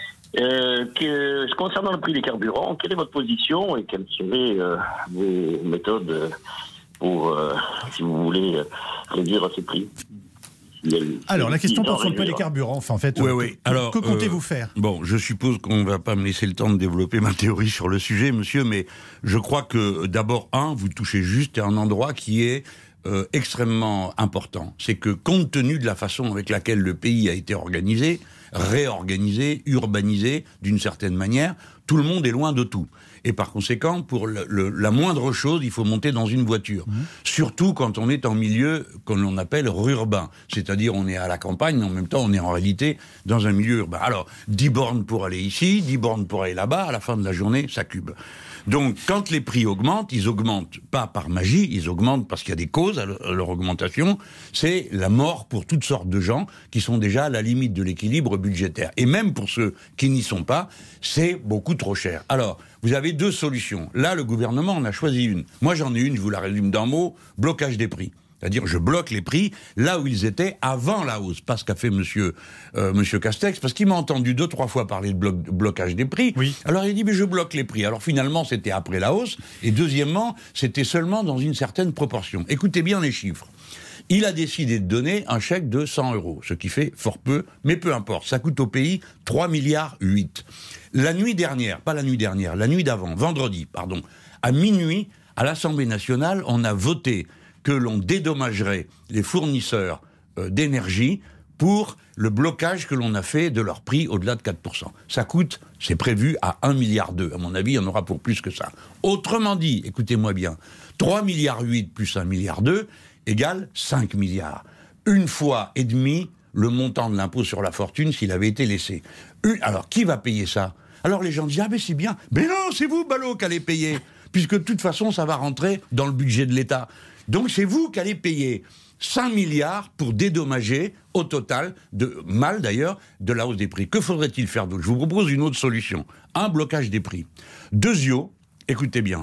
Euh, que, concernant le prix des carburants, quelle est votre position et quelles seraient euh, vos méthodes pour, euh, si vous voulez, euh, réduire ces prix? Alors, la question porte sur le prix des carburants. Enfin, en fait, oui, euh, oui. que, Alors, que comptez-vous euh, faire? Bon, je suppose qu'on ne va pas me laisser le temps de développer ma théorie sur le sujet, monsieur, mais je crois que, d'abord, un, vous touchez juste à un endroit qui est euh, extrêmement important. C'est que, compte tenu de la façon avec laquelle le pays a été organisé, réorganisé, urbanisé, d'une certaine manière, tout le monde est loin de tout. Et par conséquent, pour le, le, la moindre chose, il faut monter dans une voiture. Mmh. Surtout quand on est en milieu que l'on appelle rurbain. C'est-à-dire, on est à la campagne, mais en même temps, on est en réalité dans un milieu urbain. Alors, dix bornes pour aller ici, dix bornes pour aller là-bas, à la fin de la journée, ça cube. Donc, quand les prix augmentent, ils augmentent pas par magie, ils augmentent parce qu'il y a des causes à leur augmentation. C'est la mort pour toutes sortes de gens qui sont déjà à la limite de l'équilibre budgétaire. Et même pour ceux qui n'y sont pas, c'est beaucoup trop cher. Alors, vous avez deux solutions. Là, le gouvernement en a choisi une. Moi, j'en ai une, je vous la résume d'un mot, blocage des prix. C'est-à-dire, je bloque les prix là où ils étaient avant la hausse. Pas ce qu'a fait monsieur, euh, monsieur Castex, parce qu'il m'a entendu deux, trois fois parler de blo- blocage des prix. Oui. Alors il dit, mais je bloque les prix. Alors finalement, c'était après la hausse. Et deuxièmement, c'était seulement dans une certaine proportion. Écoutez bien les chiffres. Il a décidé de donner un chèque de cent euros, ce qui fait fort peu, mais peu importe. Ça coûte au pays trois milliards huit. La nuit dernière, pas la nuit dernière, la nuit d'avant, vendredi, pardon, à minuit, à l'Assemblée nationale, on a voté que l'on dédommagerait les fournisseurs euh, d'énergie pour le blocage que l'on a fait de leur prix au-delà de quatre pour cent. Ça coûte, c'est prévu, à un virgule deux milliard. À mon avis, il y en aura pour plus que ça. Autrement dit, écoutez-moi bien, trois milliards huit plus un virgule deux milliard égale cinq milliards. Une fois et demi le montant de l'impôt sur la fortune s'il avait été laissé. Une, alors, qui va payer ça? Alors les gens disent, ah ben c'est bien. Mais non, c'est vous, ballot, qui allez payer. Puisque de toute façon, ça va rentrer dans le budget de l'État. Donc c'est vous qui allez payer cinq milliards pour dédommager au total, de, mal d'ailleurs, de la hausse des prix. Que faudrait-il faire d'autre? Je vous propose une autre solution. Un, blocage des prix. Deuxio, écoutez bien.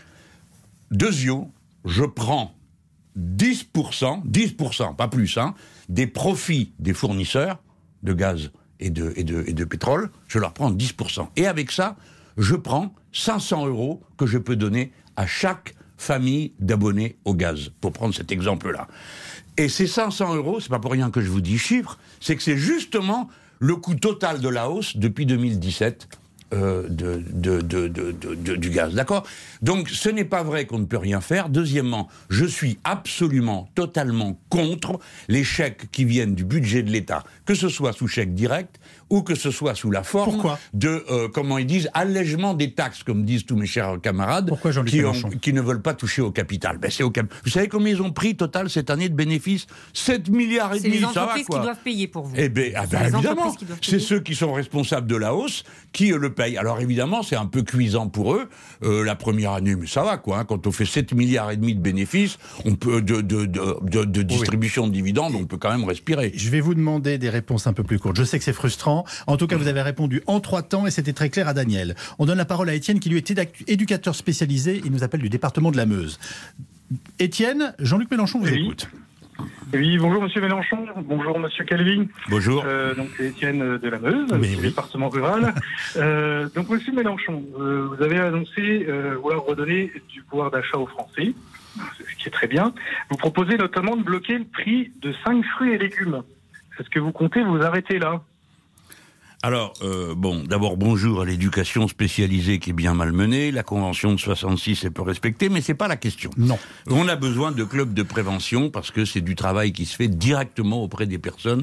Deuxio, je prends dix pour cent, dix pour cent, pas plus, hein, des profits des fournisseurs de gaz et de, et, de, et de pétrole, je leur prends dix pour cent. Et avec ça, je prends cinq cents euros que je peux donner à chaque famille d'abonnés au gaz, pour prendre cet exemple-là. Et ces cinq cents euros, c'est pas pour rien que je vous dis chiffre, c'est que c'est justement le coût total de la hausse depuis deux mille dix-sept euh, de, de, de, de, de, de, du gaz. D'accord? Donc ce n'est pas vrai qu'on ne peut rien faire. Deuxièmement, je suis absolument, totalement contre les chèques qui viennent du budget de l'État, que ce soit sous chèque direct ou que ce soit sous la forme Pourquoi de, euh, comment ils disent, allègement des taxes, comme disent tous mes chers camarades, qui, ont, qui ne veulent pas toucher au capital. Ben, c'est au cap... Vous savez combien ils ont pris total cette année de bénéfices? sept milliards et demi, ça va quoi? C'est les entreprises qui doivent payer pour vous. Eh bien, ah ben, évidemment, c'est ceux qui sont responsables de la hausse qui euh, le payent. Alors évidemment, c'est un peu cuisant pour eux, euh, la première année, mais ça va quoi, hein, quand on fait sept milliards et demi de bénéfices, on peut, de, de, de, de, de distribution oui. de dividendes, on peut quand même respirer. Je vais vous demander des réponses un peu plus courtes. Je sais que c'est frustrant. En tout cas, vous avez répondu en trois temps et c'était très clair à Daniel. On donne la parole à Étienne qui lui est éducateur spécialisé. Il nous appelle du département de la Meuse. Étienne, Jean-Luc Mélenchon vous oui. écoute. Oui, bonjour Monsieur Mélenchon, bonjour Monsieur Calvi. Bonjour. Euh, donc c'est Étienne de la Meuse, oui. département rural. euh, donc Monsieur Mélenchon, euh, vous avez annoncé euh, vouloir redonner du pouvoir d'achat aux Français, ce qui est très bien. Vous proposez notamment de bloquer le prix de cinq fruits et légumes. Est-ce que vous comptez vous arrêter là ? Alors, euh, bon, d'abord, bonjour à l'éducation spécialisée qui est bien malmenée. La Convention de soixante-six est peu respectée, mais c'est pas la question. Non. On a besoin de clubs de prévention parce que c'est du travail qui se fait directement auprès des personnes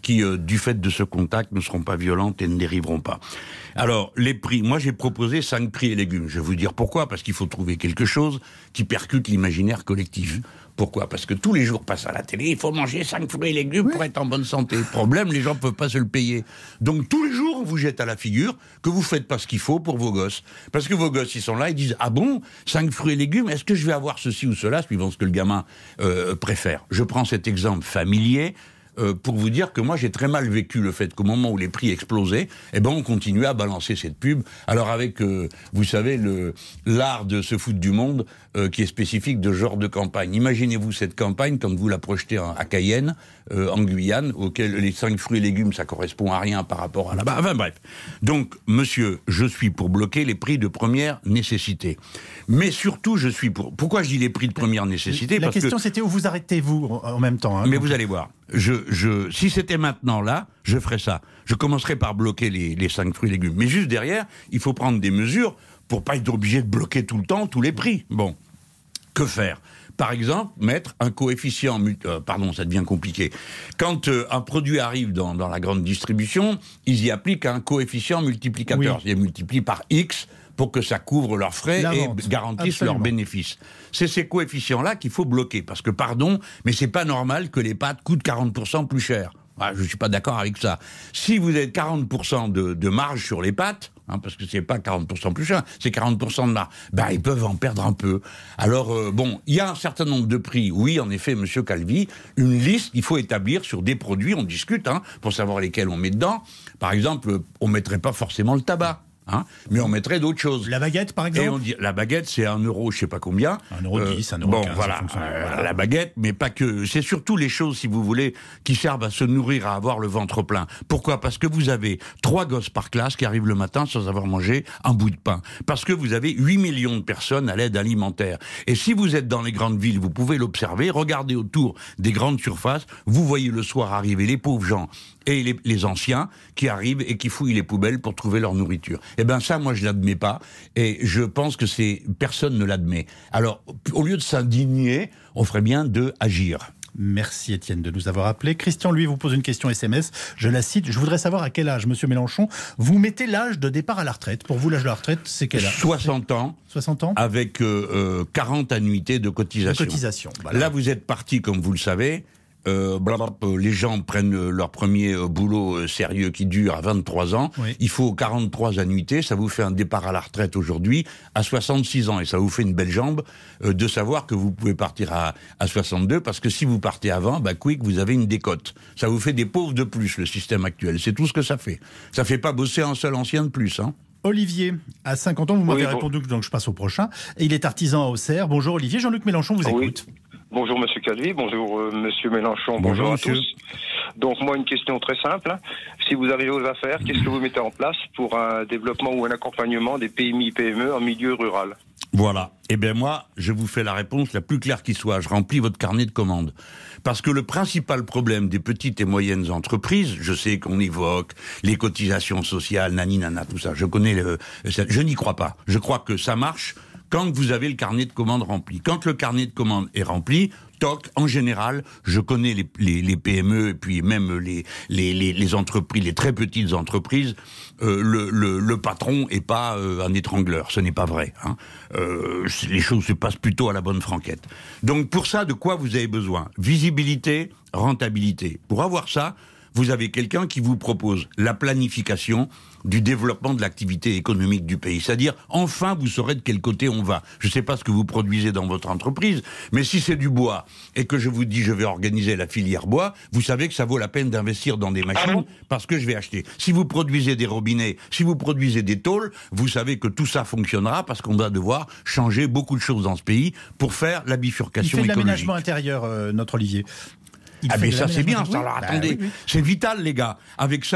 qui, euh, du fait de ce contact, ne seront pas violentes et ne dériveront pas. Alors, les prix, moi j'ai proposé cinq prix et légumes. Je vais vous dire pourquoi, parce qu'il faut trouver quelque chose qui percute l'imaginaire collectif. Pourquoi ? Parce que tous les jours passe à la télé, il faut manger cinq fruits et légumes oui. pour être en bonne santé. Problème, les gens ne peuvent pas se le payer. Donc tous les jours, on vous jette à la figure que vous ne faites pas ce qu'il faut pour vos gosses. Parce que vos gosses, ils sont là, ils disent « Ah bon, cinq fruits et légumes, est-ce que je vais avoir ceci ou cela ?» suivant ce que le gamin euh, préfère. Je prends cet exemple familier Euh, pour vous dire que moi j'ai très mal vécu le fait qu'au moment où les prix explosaient, eh ben on continuait à balancer cette pub. Alors avec, euh, vous savez, le l'art de se foutre du monde euh, qui est spécifique de genre de campagne. Imaginez-vous cette campagne quand vous la projetez en, à Cayenne, euh, en Guyane, auquel les cinq fruits et légumes ça correspond à rien par rapport à là-bas. Enfin bref. Donc, monsieur, je suis pour bloquer les prix de première nécessité. Mais surtout, je suis pour. Pourquoi je dis les prix de première nécessité ? La Parce question que... c'était où vous arrêtez-vous en même temps. Hein, Mais vous allez voir. Je, je, si c'était maintenant là, je ferais ça. Je commencerais par bloquer les, les cinq fruits et légumes. Mais juste derrière, il faut prendre des mesures pour pas être obligé de bloquer tout le temps tous les prix. Bon, que faire ? Par exemple, mettre un coefficient... Euh, pardon, ça devient compliqué. Quand euh, un produit arrive dans, dans la grande distribution, ils y appliquent un coefficient multiplicateur. Oui. Ils multiplient par X pour que ça couvre leurs frais et garantisse leurs bénéfices. C'est ces coefficients-là qu'il faut bloquer. Parce que, pardon, mais c'est pas normal que les pâtes coûtent quarante pour cent plus cher. Ah, je ne suis pas d'accord avec ça. Si vous avez quarante pour cent de, de marge sur les pâtes, hein, parce que c'est pas quarante pour cent plus cher, c'est quarante pour cent de marge, ben, ils peuvent en perdre un peu. Alors, euh, bon, il y a un certain nombre de prix. Oui, en effet, Monsieur Calvi, une liste, il faut établir sur des produits, on discute, hein, pour savoir lesquels on met dedans. Par exemple, on ne mettrait pas forcément le tabac. Hein, mais on mettrait d'autres choses. La baguette, par exemple. Et on dit, la baguette, c'est un euro, je sais pas combien. Un euro dix, euh, un euro bon, quinze. Voilà, euh, voilà, la baguette, mais pas que. C'est surtout les choses, si vous voulez, qui servent à se nourrir, à avoir le ventre plein. Pourquoi ? Parce que vous avez trois gosses par classe qui arrivent le matin sans avoir mangé un bout de pain. Parce que vous avez huit millions de personnes à l'aide alimentaire. Et si vous êtes dans les grandes villes, vous pouvez l'observer, regardez autour des grandes surfaces, vous voyez le soir arriver les pauvres gens et les, les anciens qui arrivent et qui fouillent les poubelles pour trouver leur nourriture. Eh bien ça, moi, je l'admets pas, et je pense que c'est personne ne l'admet. Alors, au lieu de s'indigner, on ferait bien de agir. Merci Étienne de nous avoir appelés. Christian, lui, vous pose une question S M S. Je la cite. Je voudrais savoir à quel âge, Monsieur Mélenchon, vous mettez l'âge de départ à la retraite. Pour vous, l'âge de la retraite, c'est quel âge ? soixante ans. soixante ans. Avec euh, euh, quarante annuités de cotisation. De cotisation. Voilà. Là, vous êtes parti, comme vous le savez. Euh, blablabla, les gens prennent leur premier boulot euh, sérieux qui dure à vingt-trois ans. Oui. Il faut quarante-trois annuités. Ça vous fait un départ à la retraite aujourd'hui à soixante-six ans. Et ça vous fait une belle jambe euh, de savoir que vous pouvez partir à, à soixante-deux. Parce que si vous partez avant, bah, quick, vous avez une décote. Ça vous fait des pauvres de plus, le système actuel. C'est tout ce que ça fait. Ça fait pas bosser un seul ancien de plus, hein. Olivier, à cinquante ans, vous m'avez oui, répondu, donc je passe au prochain. Et il est artisan à Auxerre. Bonjour Olivier, Jean-Luc Mélenchon vous oui. écoute. Bonjour Monsieur Calvi, bonjour euh, Monsieur Mélenchon, bonjour, bonjour à monsieur. tous. Donc moi une question très simple, si vous arrivez aux affaires, qu'est-ce que vous mettez en place pour un développement ou un accompagnement des P M I P M E en milieu rural ? Voilà, eh bien moi, je vous fais la réponse la plus claire qui soit, je remplis votre carnet de commandes. Parce que le principal problème des petites et moyennes entreprises, je sais qu'on évoque les cotisations sociales, nani nana, tout ça, je connais le... Je n'y crois pas, je crois que ça marche quand vous avez le carnet de commandes rempli. Quand le carnet de commandes est rempli, toc, en général, je connais les, les, les P M E et puis même les, les, les, les entreprises, les très petites entreprises, euh, le, le, le patron est pas euh, un étrangleur, ce n'est pas vrai. Hein. Euh, les choses se passent plutôt à la bonne franquette. Donc pour ça, de quoi vous avez besoin ? Visibilité, rentabilité. Pour avoir ça, vous avez quelqu'un qui vous propose la planification du développement de l'activité économique du pays. C'est-à-dire, enfin, vous saurez de quel côté on va. Je ne sais pas ce que vous produisez dans votre entreprise, mais si c'est du bois et que je vous dis je vais organiser la filière bois, vous savez que ça vaut la peine d'investir dans des machines parce que je vais acheter. Si vous produisez des robinets, si vous produisez des tôles, vous savez que tout ça fonctionnera parce qu'on va devoir changer beaucoup de choses dans ce pays pour faire la bifurcation écologique. Il fait de l'aménagement intérieur, euh, notre Olivier. Il ah mais ça c'est bien, ça. Alors attendez, bah, oui, oui. c'est vital les gars. Avec ça,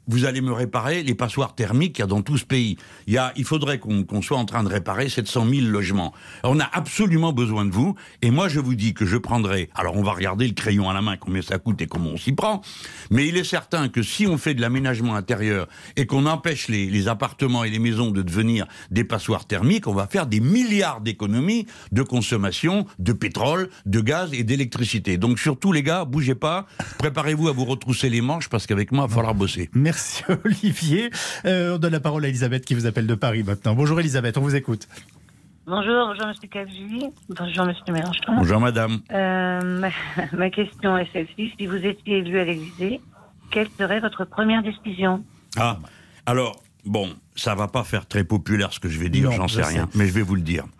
vous allez me réparer les passoires thermiques qu'il y a dans tout ce pays. Il, y a, il faudrait qu'on, qu'on soit en train de réparer sept cent mille logements. Alors, on a absolument besoin de vous, et moi je vous dis que je prendrai, alors on va regarder le crayon à la main, combien ça coûte et comment on s'y prend, mais il est certain que si on fait de l'aménagement intérieur et qu'on empêche les, les appartements et les maisons de devenir des passoires thermiques, on va faire des milliards d'économies de consommation de pétrole, de gaz et d'électricité. Donc surtout les gars, bougez pas, préparez-vous à vous retrousser les manches parce qu'avec moi, il va falloir bosser. Merci Olivier. Euh, on donne la parole à Elisabeth qui vous appelle de Paris maintenant. Bonjour Elisabeth, on vous écoute. Bonjour, bonjour Monsieur Calvi, bonjour Monsieur Mélenchon. Bonjour Madame. Euh, ma, ma question est celle-ci. Si vous étiez élu à l'Élysée, quelle serait votre première décision? Ah, alors, bon, ça va pas faire très populaire ce que je vais dire, non, j'en sais rien, sais. mais je vais vous le dire.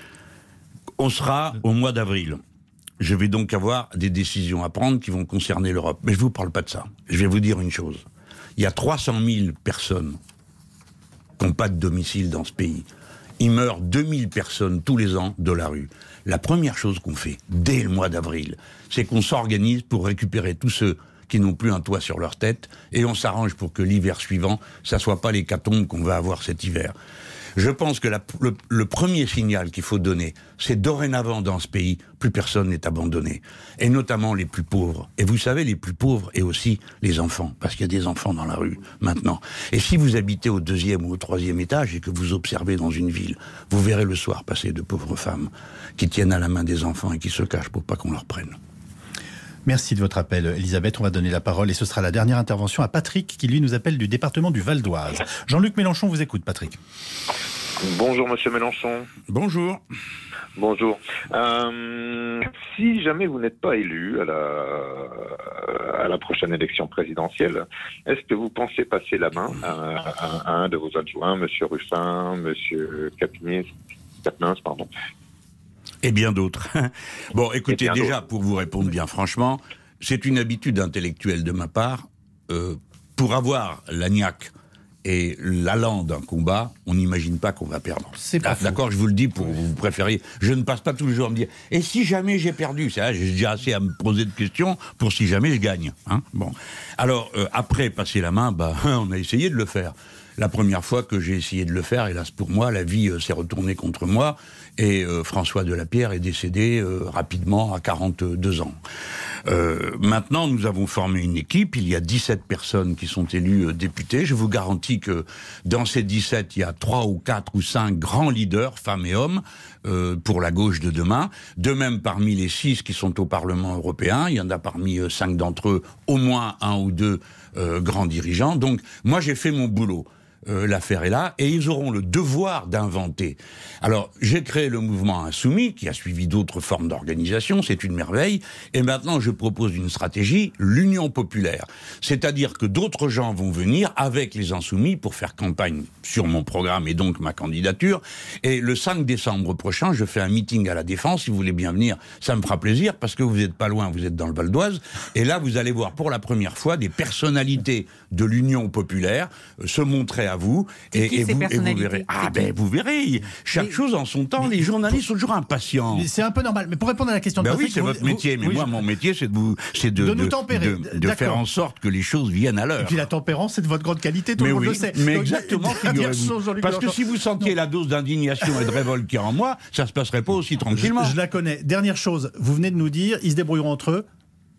On sera au mois d'avril. Je vais donc avoir des décisions à prendre qui vont concerner l'Europe. Mais je vous parle pas de ça. Je vais vous dire une chose. Il y a trois cent mille personnes qui n'ont pas de domicile dans ce pays. Il meurt deux mille personnes tous les ans de la rue. La première chose qu'on fait, dès le mois d'avril, c'est qu'on s'organise pour récupérer tous ceux qui n'ont plus un toit sur leur tête, et on s'arrange pour que l'hiver suivant, ça soit pas l'hécatombe qu'on va avoir cet hiver. Je pense que la, le, le premier signal qu'il faut donner, c'est dorénavant dans ce pays, plus personne n'est abandonné. Et notamment les plus pauvres. Et vous savez, les plus pauvres et aussi les enfants. Parce qu'il y a des enfants dans la rue, maintenant. Et si vous habitez au deuxième ou au troisième étage et que vous observez dans une ville, vous verrez le soir passer de pauvres femmes qui tiennent à la main des enfants et qui se cachent pour pas qu'on leur prenne. Merci de votre appel, Elisabeth. On va donner la parole et ce sera la dernière intervention à Patrick qui, lui, nous appelle du département du Val d'Oise. Jean-Luc Mélenchon vous écoute, Patrick. Bonjour, Monsieur Mélenchon. Bonjour. Bonjour. Euh, si jamais vous n'êtes pas élu à la, à la prochaine élection présidentielle, est-ce que vous pensez passer la main à, à, à un de vos adjoints, Monsieur Ruffin, Monsieur Capinès, Capinès, pardon? Et bien d'autres. Bon, écoutez, déjà, pour vous répondre bien franchement, c'est une habitude intellectuelle de ma part. Euh, pour avoir la niaque et l'allant d'un combat, on n'imagine pas qu'on va perdre. C'est pas ah, d'accord, je vous le dis pour vous préférer. Je ne passe pas tous les jours à me dire « Et si jamais j'ai perdu ?» C'est j'ai déjà assez à me poser de questions pour si jamais je gagne. Hein, bon. Alors, euh, après passer la main, bah, on a essayé de le faire. La première fois que j'ai essayé de le faire, hélas pour moi, la vie euh, s'est retournée contre moi et euh, François Delapierre est décédé euh, rapidement à quarante-deux ans. Euh, maintenant, nous avons formé une équipe. Il y a dix-sept personnes qui sont élues euh, députées. Je vous garantis que dans ces dix-sept, il y a trois ou quatre ou cinq grands leaders, femmes et hommes, euh, pour la gauche de demain. De même, parmi les six qui sont au Parlement européen, il y en a parmi euh, cinq d'entre eux, au moins un ou deux euh, grands dirigeants. Donc, moi, j'ai fait mon boulot. Euh, l'affaire est là, et ils auront le devoir d'inventer. Alors, j'ai créé le mouvement Insoumis, qui a suivi d'autres formes d'organisation, c'est une merveille, et maintenant je propose une stratégie, l'Union populaire. C'est-à-dire que d'autres gens vont venir avec les Insoumis pour faire campagne sur mon programme et donc ma candidature, et le cinq décembre prochain, je fais un meeting à la Défense, si vous voulez bien venir, ça me fera plaisir, parce que vous n'êtes pas loin, vous êtes dans le Val d'Oise, et là vous allez voir pour la première fois des personnalités de l'Union populaire euh, se montrer à vous et, et, vous, et vous verrez. Ah ben vous verrez, chaque mais, chose en son temps. Mais, les journalistes sont toujours impatients. C'est un peu normal. Mais pour répondre à la question de ben Patrick, oui, c'est vous, votre métier. Vous, mais oui, moi, je... mon métier, c'est de vous, c'est de, de, de nous tempérer, de, de faire en sorte que les choses viennent à l'heure. Et puis la tempérance, c'est de votre grande qualité. Tout mais le monde oui, le sait. Mais donc, exactement. Chose, parce que si vous sentiez non. la dose d'indignation et de révolte qui est en moi, ça se passerait pas aussi tranquillement. Je, je la connais. Dernière chose, vous venez de nous dire, ils se débrouilleront entre eux.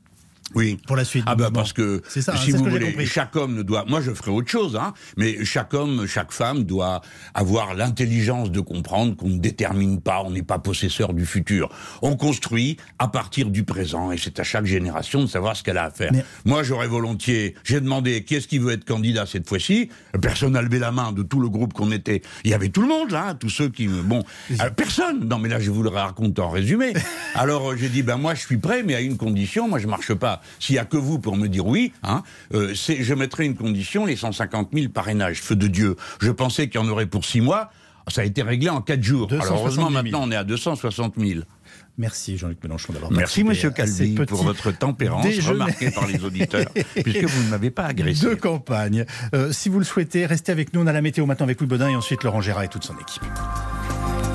Oui. Pour la suite. Ah bah parce que ça, si hein, vous voulez, chaque homme ne doit. Moi, je ferai autre chose, hein. Mais chaque homme, chaque femme doit avoir l'intelligence de comprendre qu'on ne détermine pas, on n'est pas possesseur du futur. On construit à partir du présent, et c'est à chaque génération de savoir ce qu'elle a à faire. Mais... Moi, j'aurais volontiers. J'ai demandé qui est-ce qui veut être candidat cette fois-ci. Personne n'a levé la main de tout le groupe qu'on était. Il y avait tout le monde, là, hein, tous ceux qui. Bon, alors, personne. Non, mais là, je vous le raconte en résumé. Alors, j'ai dit, ben moi, je suis prêt, mais à une condition. Moi, je marche pas. S'il n'y a que vous pour me dire oui, hein, euh, c'est, je mettrai une condition, les cent cinquante mille parrainages, feu de Dieu. Je pensais qu'il y en aurait pour six mois, ça a été réglé en quatre jours. Alors heureusement, maintenant, on est à deux cent soixante mille. Merci Jean-Luc Mélenchon d'avoir Merci Monsieur Calvi pour votre tempérance déjeuner. Remarquée par les auditeurs, puisque vous ne m'avez pas agressé. De campagne. Euh, si vous le souhaitez, restez avec nous. On a la météo maintenant avec Louis Baudin et ensuite Laurent Gérard et toute son équipe.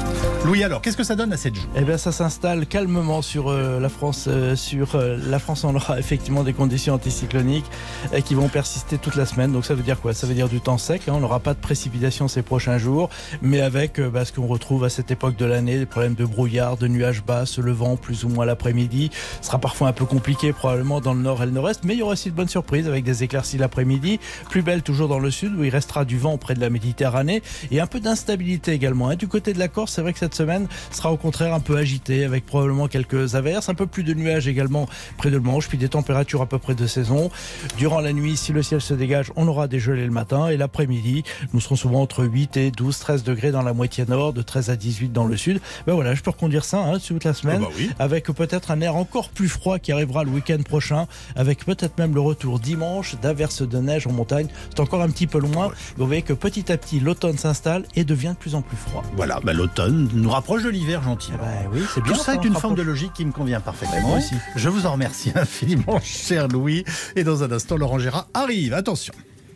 Louis, alors, qu'est-ce que ça donne à sept jours? Eh bien, ça s'installe calmement sur euh, la France. Euh, sur euh, la France, on aura effectivement des conditions anticycloniques euh, qui vont persister toute la semaine. Donc, ça veut dire quoi? Ça veut dire du temps sec. Hein. On n'aura pas de précipitations ces prochains jours, mais avec euh, bah, ce qu'on retrouve à cette époque de l'année, des problèmes de brouillard, de nuages bas, le vent plus ou moins l'après-midi. Ce sera parfois un peu compliqué probablement dans le nord et le nord-est, mais il y aura aussi de bonnes surprises avec des éclaircies l'après-midi. Plus belle toujours dans le sud où il restera du vent près de la Méditerranée et un peu d'instabilité également. Hein. Du côté de la Corse, c'est vrai que cette semaine sera au contraire un peu agitée avec probablement quelques averses, un peu plus de nuages également près de Manche, puis des températures à peu près de saison. Durant la nuit, si le ciel se dégage, on aura des gelées le matin et l'après-midi, nous serons souvent entre huit et douze, treize degrés dans la moitié nord, de treize à dix-huit dans le sud. Ben voilà, je peux reconduire ça hein, toute la semaine, oh bah oui. avec peut-être un air encore plus froid qui arrivera le week-end prochain, avec peut-être même le retour dimanche d'averses de neige en montagne. C'est encore un petit peu loin. Ouais. Vous voyez que petit à petit, l'automne s'installe et devient de plus en plus froid. Voilà, bah l'automne nous rapproche de l'hiver gentiment. Bah oui, c'est bien. Tout ça est une forme de logique qui me convient parfaitement. Moi aussi. Je vous en remercie infiniment, cher Louis. Et dans un instant, Laurent Gérard arrive. Attention.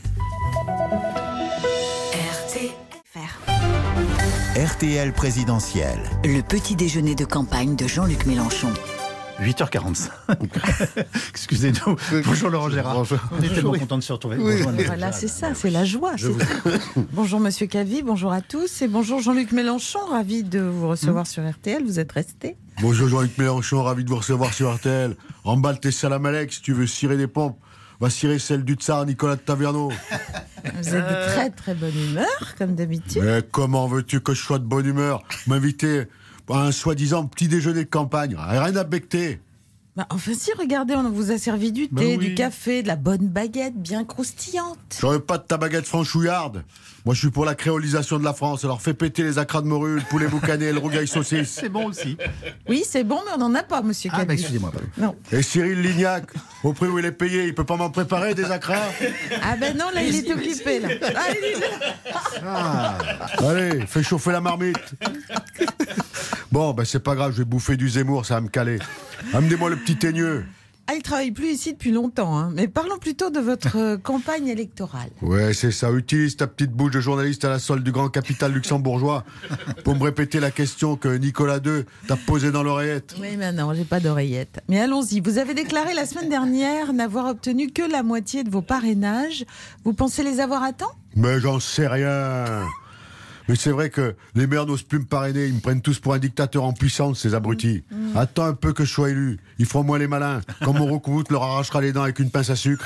R T L présidentielle. Le petit déjeuner de campagne de Jean-Luc Mélenchon. huit heures quarante-cinq. Excusez-nous. Bonjour Laurent Gérard. Bonjour. On est tellement content de se retrouver. Oui. Voilà, c'est ça, c'est la joie. C'est bonjour Monsieur Calvi, bonjour à tous et bonjour Jean-Luc Mélenchon, ravi de vous recevoir mmh. sur R T L. Vous êtes resté. Bonjour Jean-Luc Mélenchon, ravi de vous recevoir sur R T L. Emballe tes salamalecs si tu veux cirer des pompes. Va cirer celle du tsar Nicolas de Taverneau. Vous êtes de très très bonne humeur, comme d'habitude. Mais comment veux-tu que je sois de bonne humeur? M'inviter à un soi-disant petit déjeuner de campagne. Rien à becter. Bah, enfin si, regardez, on vous a servi du thé, bah oui. du café, de la bonne baguette bien croustillante. J'aurais pas de ta baguette franchouillarde. Moi, je suis pour la créolisation de la France. Alors, fais péter les acras de morue, le poulet boucané et le rougail saucisse. C'est bon aussi. Oui, c'est bon, mais on n'en a pas, monsieur Calvi. Ah, bah, excusez-moi. Non. Et Cyril Lignac, au prix où il est payé, il peut pas m'en préparer des acras? Ah ben non, là, il est occupé, là. Ah, il est là. Ah. Allez, fais chauffer la marmite. Bon, ben c'est pas grave, je vais bouffer du Zemmour, ça va me caler. Amenez-moi le petit teigneux. Ah, il travaille plus ici depuis longtemps, hein. Mais parlons plutôt de votre euh, campagne électorale. Ouais, c'est ça. Utilise ta petite bouche de journaliste à la solde du grand capital luxembourgeois pour me répéter la question que Nicolas deux t'a posée dans l'oreillette. Oui, mais non, j'ai pas d'oreillette. Mais allons-y. Vous avez déclaré la semaine dernière n'avoir obtenu que la moitié de vos parrainages. Vous pensez les avoir à temps? Mais j'en sais rien. Mais c'est vrai que les maires n'osent plus me parrainer. Ils me prennent tous pour un dictateur en puissance, ces abrutis. Mmh. Attends un peu que je sois élu. Ils feront moins les malins. Quand mon recouvoute leur arrachera les dents avec une pince à sucre.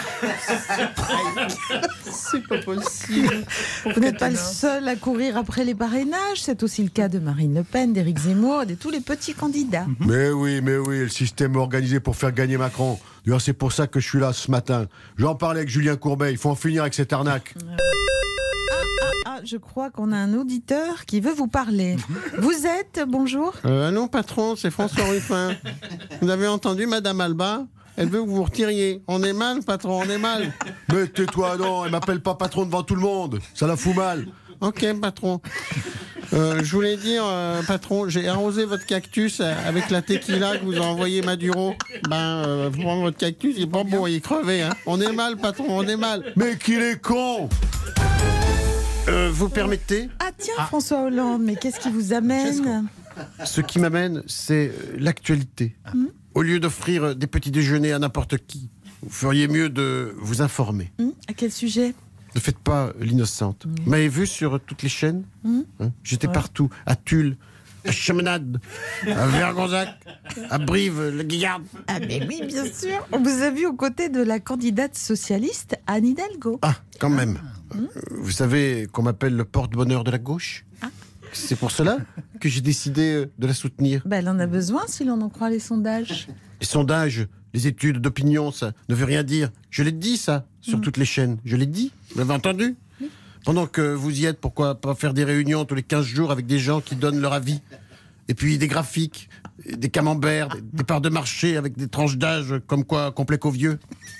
C'est pas possible. Vous n'êtes pas le seul à courir après les parrainages. C'est aussi le cas de Marine Le Pen, d'Éric Zemmour et de tous les petits candidats. Mmh. Mais oui, mais oui. Le système est organisé pour faire gagner Macron. D'ailleurs, c'est pour ça que je suis là ce matin. J'en parlais avec Julien Courbet. Il faut en finir avec cette arnaque. Mmh. Ah, je crois qu'on a un auditeur qui veut vous parler. Vous êtes, bonjour euh, Non, patron, c'est François Ruffin. Vous avez entendu Madame Alba? Elle veut que vous vous retiriez. On est mal, patron, on est mal. Mais tais-toi, non, elle m'appelle pas patron devant tout le monde. Ça la fout mal. Ok, patron. Euh, je voulais dire, euh, patron, j'ai arrosé votre cactus avec la tequila que vous a envoyé Maduro. Ben, euh, vous prenez votre cactus, il est pas bon, il est crevé. Hein. On est mal, patron, on est mal. Mais qu'il est con! Euh, vous permettez? Ah tiens, ah. François Hollande, mais qu'est-ce qui vous amène? Ce qui m'amène, c'est l'actualité. Mmh. Au lieu d'offrir des petits déjeuners à n'importe qui, vous feriez mieux de vous informer. Mmh. À quel sujet? Ne faites pas l'innocente. Mmh. Vous m'avez vu sur toutes les chaînes? Mmh. hein J'étais ouais. partout, à Tulle, à Chamonade, à Vergonzac, à Brive, le Guillarde. Ah mais oui, bien sûr. On vous a vu aux côtés de la candidate socialiste Anne Hidalgo. Ah, quand même. Mmh. Vous savez qu'on m'appelle le porte-bonheur de la gauche. Ah. C'est pour cela que j'ai décidé de la soutenir. Ben, elle en a besoin si l'on en croit les sondages. Les sondages, les études d'opinion, ça ne veut rien dire. Je l'ai dit ça, sur mmh. toutes les chaînes. Je l'ai dit, vous l'avez entendu? mmh. Pendant que vous y êtes, pourquoi pas faire des réunions tous les quinze jours avec des gens qui donnent leur avis? Et puis des graphiques, des camemberts, des, des parts de marché avec des tranches d'âge comme quoi complet qu'aux vieux.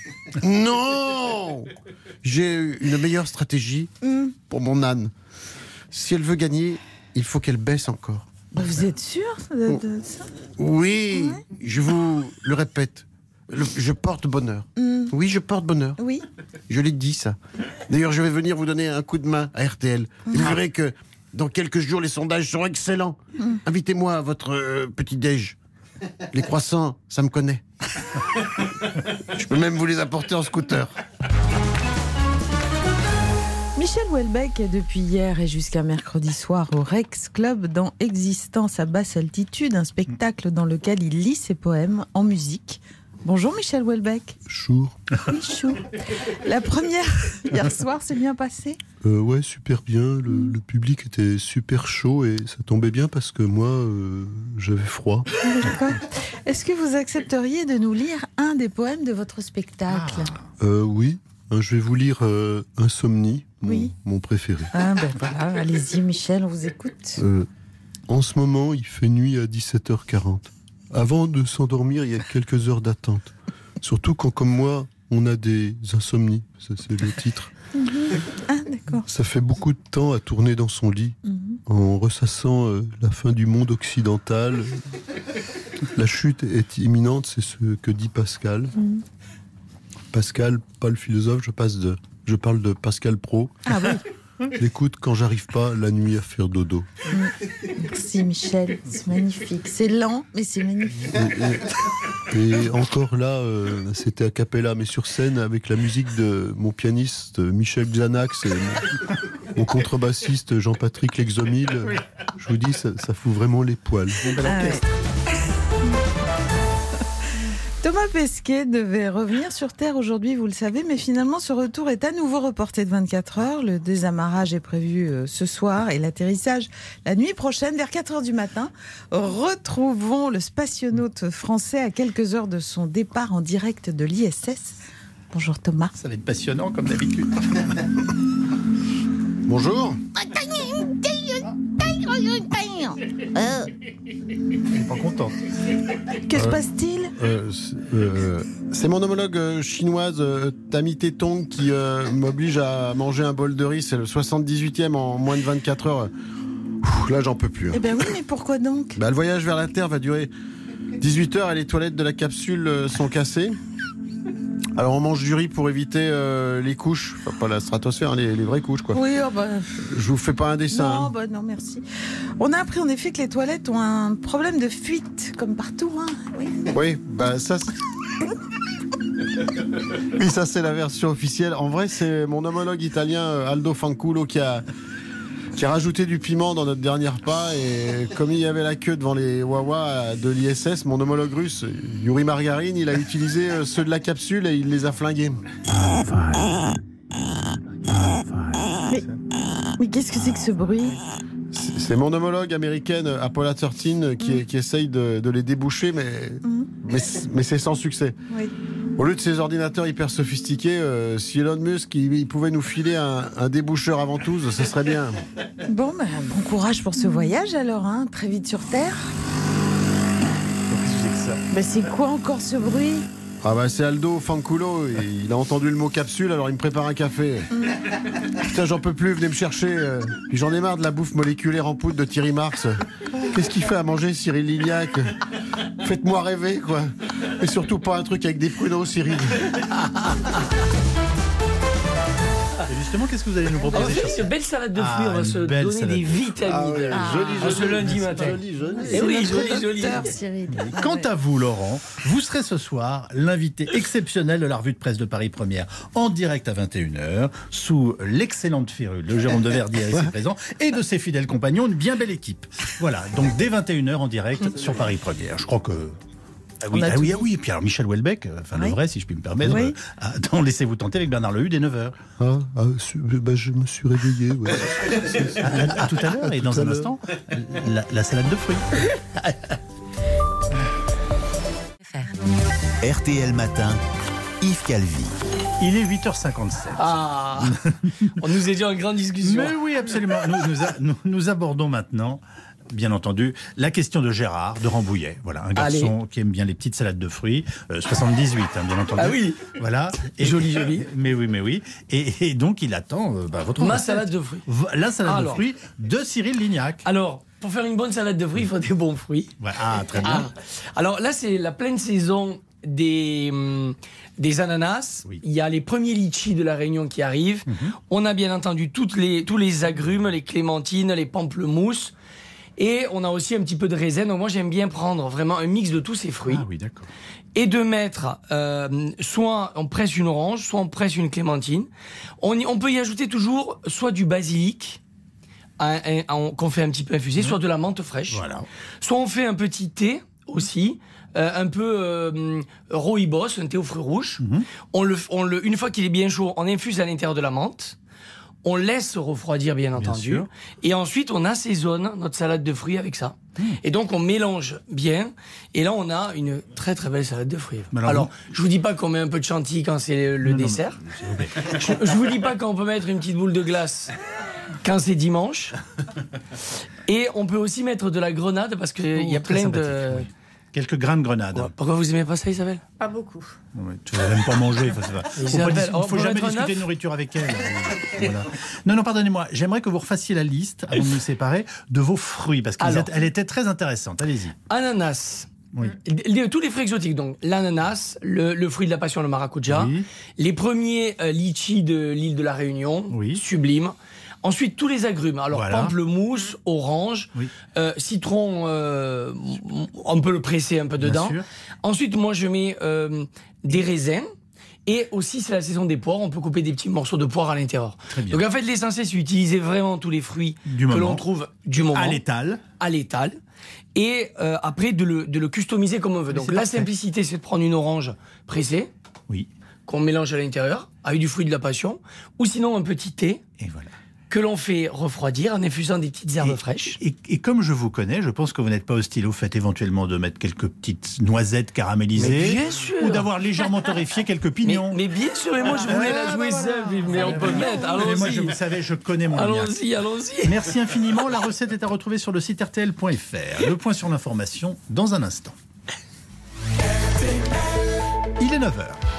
Non! J'ai une meilleure stratégie mmh. pour mon âne. Si elle veut gagner, il faut qu'elle baisse encore. Vous êtes sûr de, de ça? Oui, ouais. Je vous le répète. Le, je porte bonheur. Mmh. Oui, je porte bonheur. Oui. Je l'ai dit, ça. D'ailleurs, je vais venir vous donner un coup de main à R T L. Mmh. Et vous verrez que Dans quelques jours, les sondages sont excellents. Mm. Invitez-moi à votre euh, petit-déj. Les croissants, ça me connaît. Je peux même vous les apporter en scooter. Michel Houellebecq est depuis hier et jusqu'à mercredi soir au Rex Club dans Existence à basse altitude, un spectacle dans lequel il lit ses poèmes en musique. Bonjour Michel Houellebecq. Chou. Oui, chou. La première, hier soir, s'est bien passée ? euh, Ouais, super bien. Le, le public était super chaud et ça tombait bien parce que moi, euh, j'avais froid. D'accord. Est-ce que vous accepteriez de nous lire un des poèmes de votre spectacle ? euh, Oui, je vais vous lire euh, Insomnie, mon, oui. mon préféré. Ah ben voilà, allez-y Michel, on vous écoute. Euh, en ce moment, il fait nuit à dix-sept heures quarante. Avant de s'endormir, il y a quelques heures d'attente. Surtout quand, comme moi, on a des insomnies. Ça, c'est le titre. Mmh. Ah, d'accord. Ça fait beaucoup de temps à tourner dans son lit, mmh. en ressassant euh, la fin du monde occidental. La chute est imminente, c'est ce que dit Pascal. Mmh. Pascal, pas le philosophe, je, passe de, je parle de Pascal Pro. Ah oui. Je l'écoute quand j'arrive pas la nuit à faire dodo. Merci Michel, c'est magnifique. C'est lent, mais c'est magnifique. Et, et, et encore là, euh, c'était a cappella, mais sur scène avec la musique de mon pianiste Michel Xanax et mon, mon contrebassiste Jean-Patrick Lexomil. Oui. Je vous dis, ça, ça fout vraiment les poils. Ah ouais. Thomas Pesquet devait revenir sur Terre aujourd'hui, vous le savez, mais finalement ce retour est à nouveau reporté de vingt-quatre heures. Le désamarrage est prévu ce soir et l'atterrissage la nuit prochaine vers quatre heures du matin. Retrouvons le spationaute français à quelques heures de son départ en direct de l'I S S. Bonjour Thomas. Ça va être passionnant comme d'habitude. Bonjour. Euh. Je suis pas contente. Que se passe-t-il ? euh, euh, C'est mon homologue euh, chinoise euh, Tammy Tétong qui euh, m'oblige à manger un bol de riz. C'est le soixante-dix-huitième en moins de vingt-quatre heures. Ouh, là, j'en peux plus. Hein. Eh ben oui, mais pourquoi donc ? Bah, le voyage vers la Terre va durer dix-huit heures et les toilettes de la capsule euh, sont cassées. Alors on mange du riz pour éviter euh, les couches, enfin pas la stratosphère, les, les vraies couches quoi. Oui, oh bah... Je vous fais pas un dessin. Non, hein. bah non, merci. On a appris en effet que les toilettes ont un problème de fuite, comme partout. Hein. Oui. oui, bah ça. Oui, ça c'est la version officielle. En vrai, c'est mon homologue italien Aldo Fanculo qui a qui a rajouté du piment dans notre dernier repas et comme il y avait la queue devant les Wawa de l'I S S, mon homologue russe Yuri Margarine, il a utilisé ceux de la capsule et il les a flingués. Mais, mais qu'est-ce que c'est que ce bruit ? C'est mon homologue américaine Apollo treize qui, mmh. qui essaye de, de les déboucher, mais, mmh. mais, mais c'est sans succès. Oui. Au lieu de ces ordinateurs hyper sophistiqués, euh, si Elon Musk il, il pouvait nous filer un, un déboucheur à ventouse, ce serait bien. Bon, bah, bon courage pour ce voyage alors, hein, très vite sur Terre. Qu'est-ce que c'est que ça ? Bah, c'est quoi encore ce bruit ? Ah bah c'est Aldo Fanculo, il a entendu le mot capsule, alors il me prépare un café. Mmh. Putain, j'en peux plus, venez me chercher. Euh, puis j'en ai marre de la bouffe moléculaire en poudre de Thierry Marx. Qu'est-ce qu'il fait à manger, Cyril Lignac ? Faites-moi rêver, quoi. Et surtout pas un truc avec des pruneaux, Cyril. Et justement, qu'est-ce que vous allez nous proposer ? On va faire une belle salade de fruits, ah, on va se donner des vitamines. Ah, oui, ah, joli, joli, ce lundi matin. Joli, joli. Et oui, joli, joli. Cyril. Quant à vous, Laurent, vous serez ce soir l'invité exceptionnel de la revue de presse de Paris Première, en direct à vingt et une heures, sous l'excellente férule de Jérôme Deverdier ici présent, et de ses fidèles compagnons, une bien belle équipe. Voilà, donc dès vingt et une heures en direct sur Paris Première. Je crois que... Ah oui, ah oui, ah oui, et puis alors Michel Houellebecq, enfin oui. Le vrai, si je puis me permettre, oui. euh, dans Laissez-vous tenter avec Bernard Lehu dès neuf heures. Ah, ah bah, je me suis réveillé. Ouais. à, à, à tout à l'heure, et dans un instant, la, la salade de fruits. R T L Matin, Yves Calvi. Il est huit heures cinquante-sept. Ah, on nous est dit en grande discussion. Mais oui, absolument. Nous, nous, a, nous, nous abordons maintenant... Bien entendu, la question de Gérard de Rambouillet. Voilà, un garçon Allez. qui aime bien les petites salades de fruits. Euh, soixante-dix-huit, hein, bien entendu. Ah oui. Voilà. Et, joli, joli. Mais oui, mais oui. Et, et donc, il attend euh, bah, votre Ma recette. salade de fruits. La salade Alors. de fruits de Cyril Lignac. Alors, pour faire une bonne salade de fruits, il faut des bons fruits. Ouais, ah, très bien. Ah. Alors là, c'est la pleine saison des, hum, des ananas, il y a les premiers litchis de la Réunion qui arrivent, Mhm. on a bien entendu toutes les, tous les agrumes, les clémentines, les pamplemousses, et on a aussi un petit peu de raisin. Donc moi j'aime bien prendre vraiment un mix de tous ces fruits. Ah oui, d'accord. Et de mettre, euh, soit on presse une orange, soit on presse une clémentine. On, y- on peut y ajouter toujours soit du basilic, un- un- un- qu'on fait un petit peu infuser, soit de la menthe fraîche. Voilà. Soit on fait un petit thé aussi, euh, un peu euh, rooibos, un thé aux fruits rouges. Mhm. On le, on le, une fois qu'il est bien chaud, on infuse à l'intérieur de la menthe. On laisse refroidir, bien entendu. sûr. Et ensuite, on assaisonne notre salade de fruits avec ça. Et donc, on mélange bien. Et là, on a une très, très belle salade de fruits. Mais Alors, alors, je vous dis pas qu'on met un peu de chantilly quand c'est le Non, non, dessert. je, je vous dis pas qu'on peut mettre une petite boule de glace quand c'est dimanche. Et on peut aussi mettre de la grenade parce qu'il y a Oh, très plein sympathique, de... oui. Quelques grains de grenade. Ouais, pourquoi vous aimez pas ça, Isabelle? Pas beaucoup. Ouais, tu vas même pas manger. Faut, faut pas Isabelle, dis- il on faut peut jamais mettre un discuter œuf de nourriture avec elle. Voilà. Non, non, pardonnez-moi. J'aimerais que vous refassiez la liste, avant de nous séparer, de vos fruits, parce Alors. qu'elle était très intéressante. Allez-y. Ananas. Oui. Les- tous les fruits exotiques, donc l'ananas, le, le fruit de la passion, le maracuja, Oui. les premiers euh, litchis de l'île de la Réunion, sublime. Ensuite, tous les agrumes. Alors, Voilà. pamplemousse, orange, Oui. euh, citron, euh, on peut le presser un peu Bien dedans. sûr. Ensuite, moi, je mets euh, des raisins. Et aussi, c'est la saison des poires, on peut couper des petits morceaux de poire à l'intérieur. Très bien. Donc, en fait, l'essentiel, c'est utiliser vraiment tous les fruits Du que moment. l'on trouve du moment. À l'étal. À l'étal. Et euh, après, de le, de le customiser comme on veut. Mais Donc, c'est la parfait. simplicité, c'est de prendre une orange pressée. Oui. Qu'on mélange à l'intérieur, avec du fruit de la passion. Ou sinon, un petit thé. Et voilà. Que l'on fait refroidir en infusant des petites herbes fraîches. Et, et comme je vous connais, je pense que vous n'êtes pas hostile au fait éventuellement de mettre quelques petites noisettes caramélisées. Mais bien sûr. Ou d'avoir légèrement torréfié quelques pignons. Mais, mais bien sûr, et moi je voulais la jouer simple, mais on peut le mettre. Mais moi, Allons-y. je, vous savez, je connais mon Lignac. Allons-y, allons-y. Merci infiniment. La recette est à retrouver sur le site R T L point F R. Le point sur l'information dans un instant. Il est neuf heures.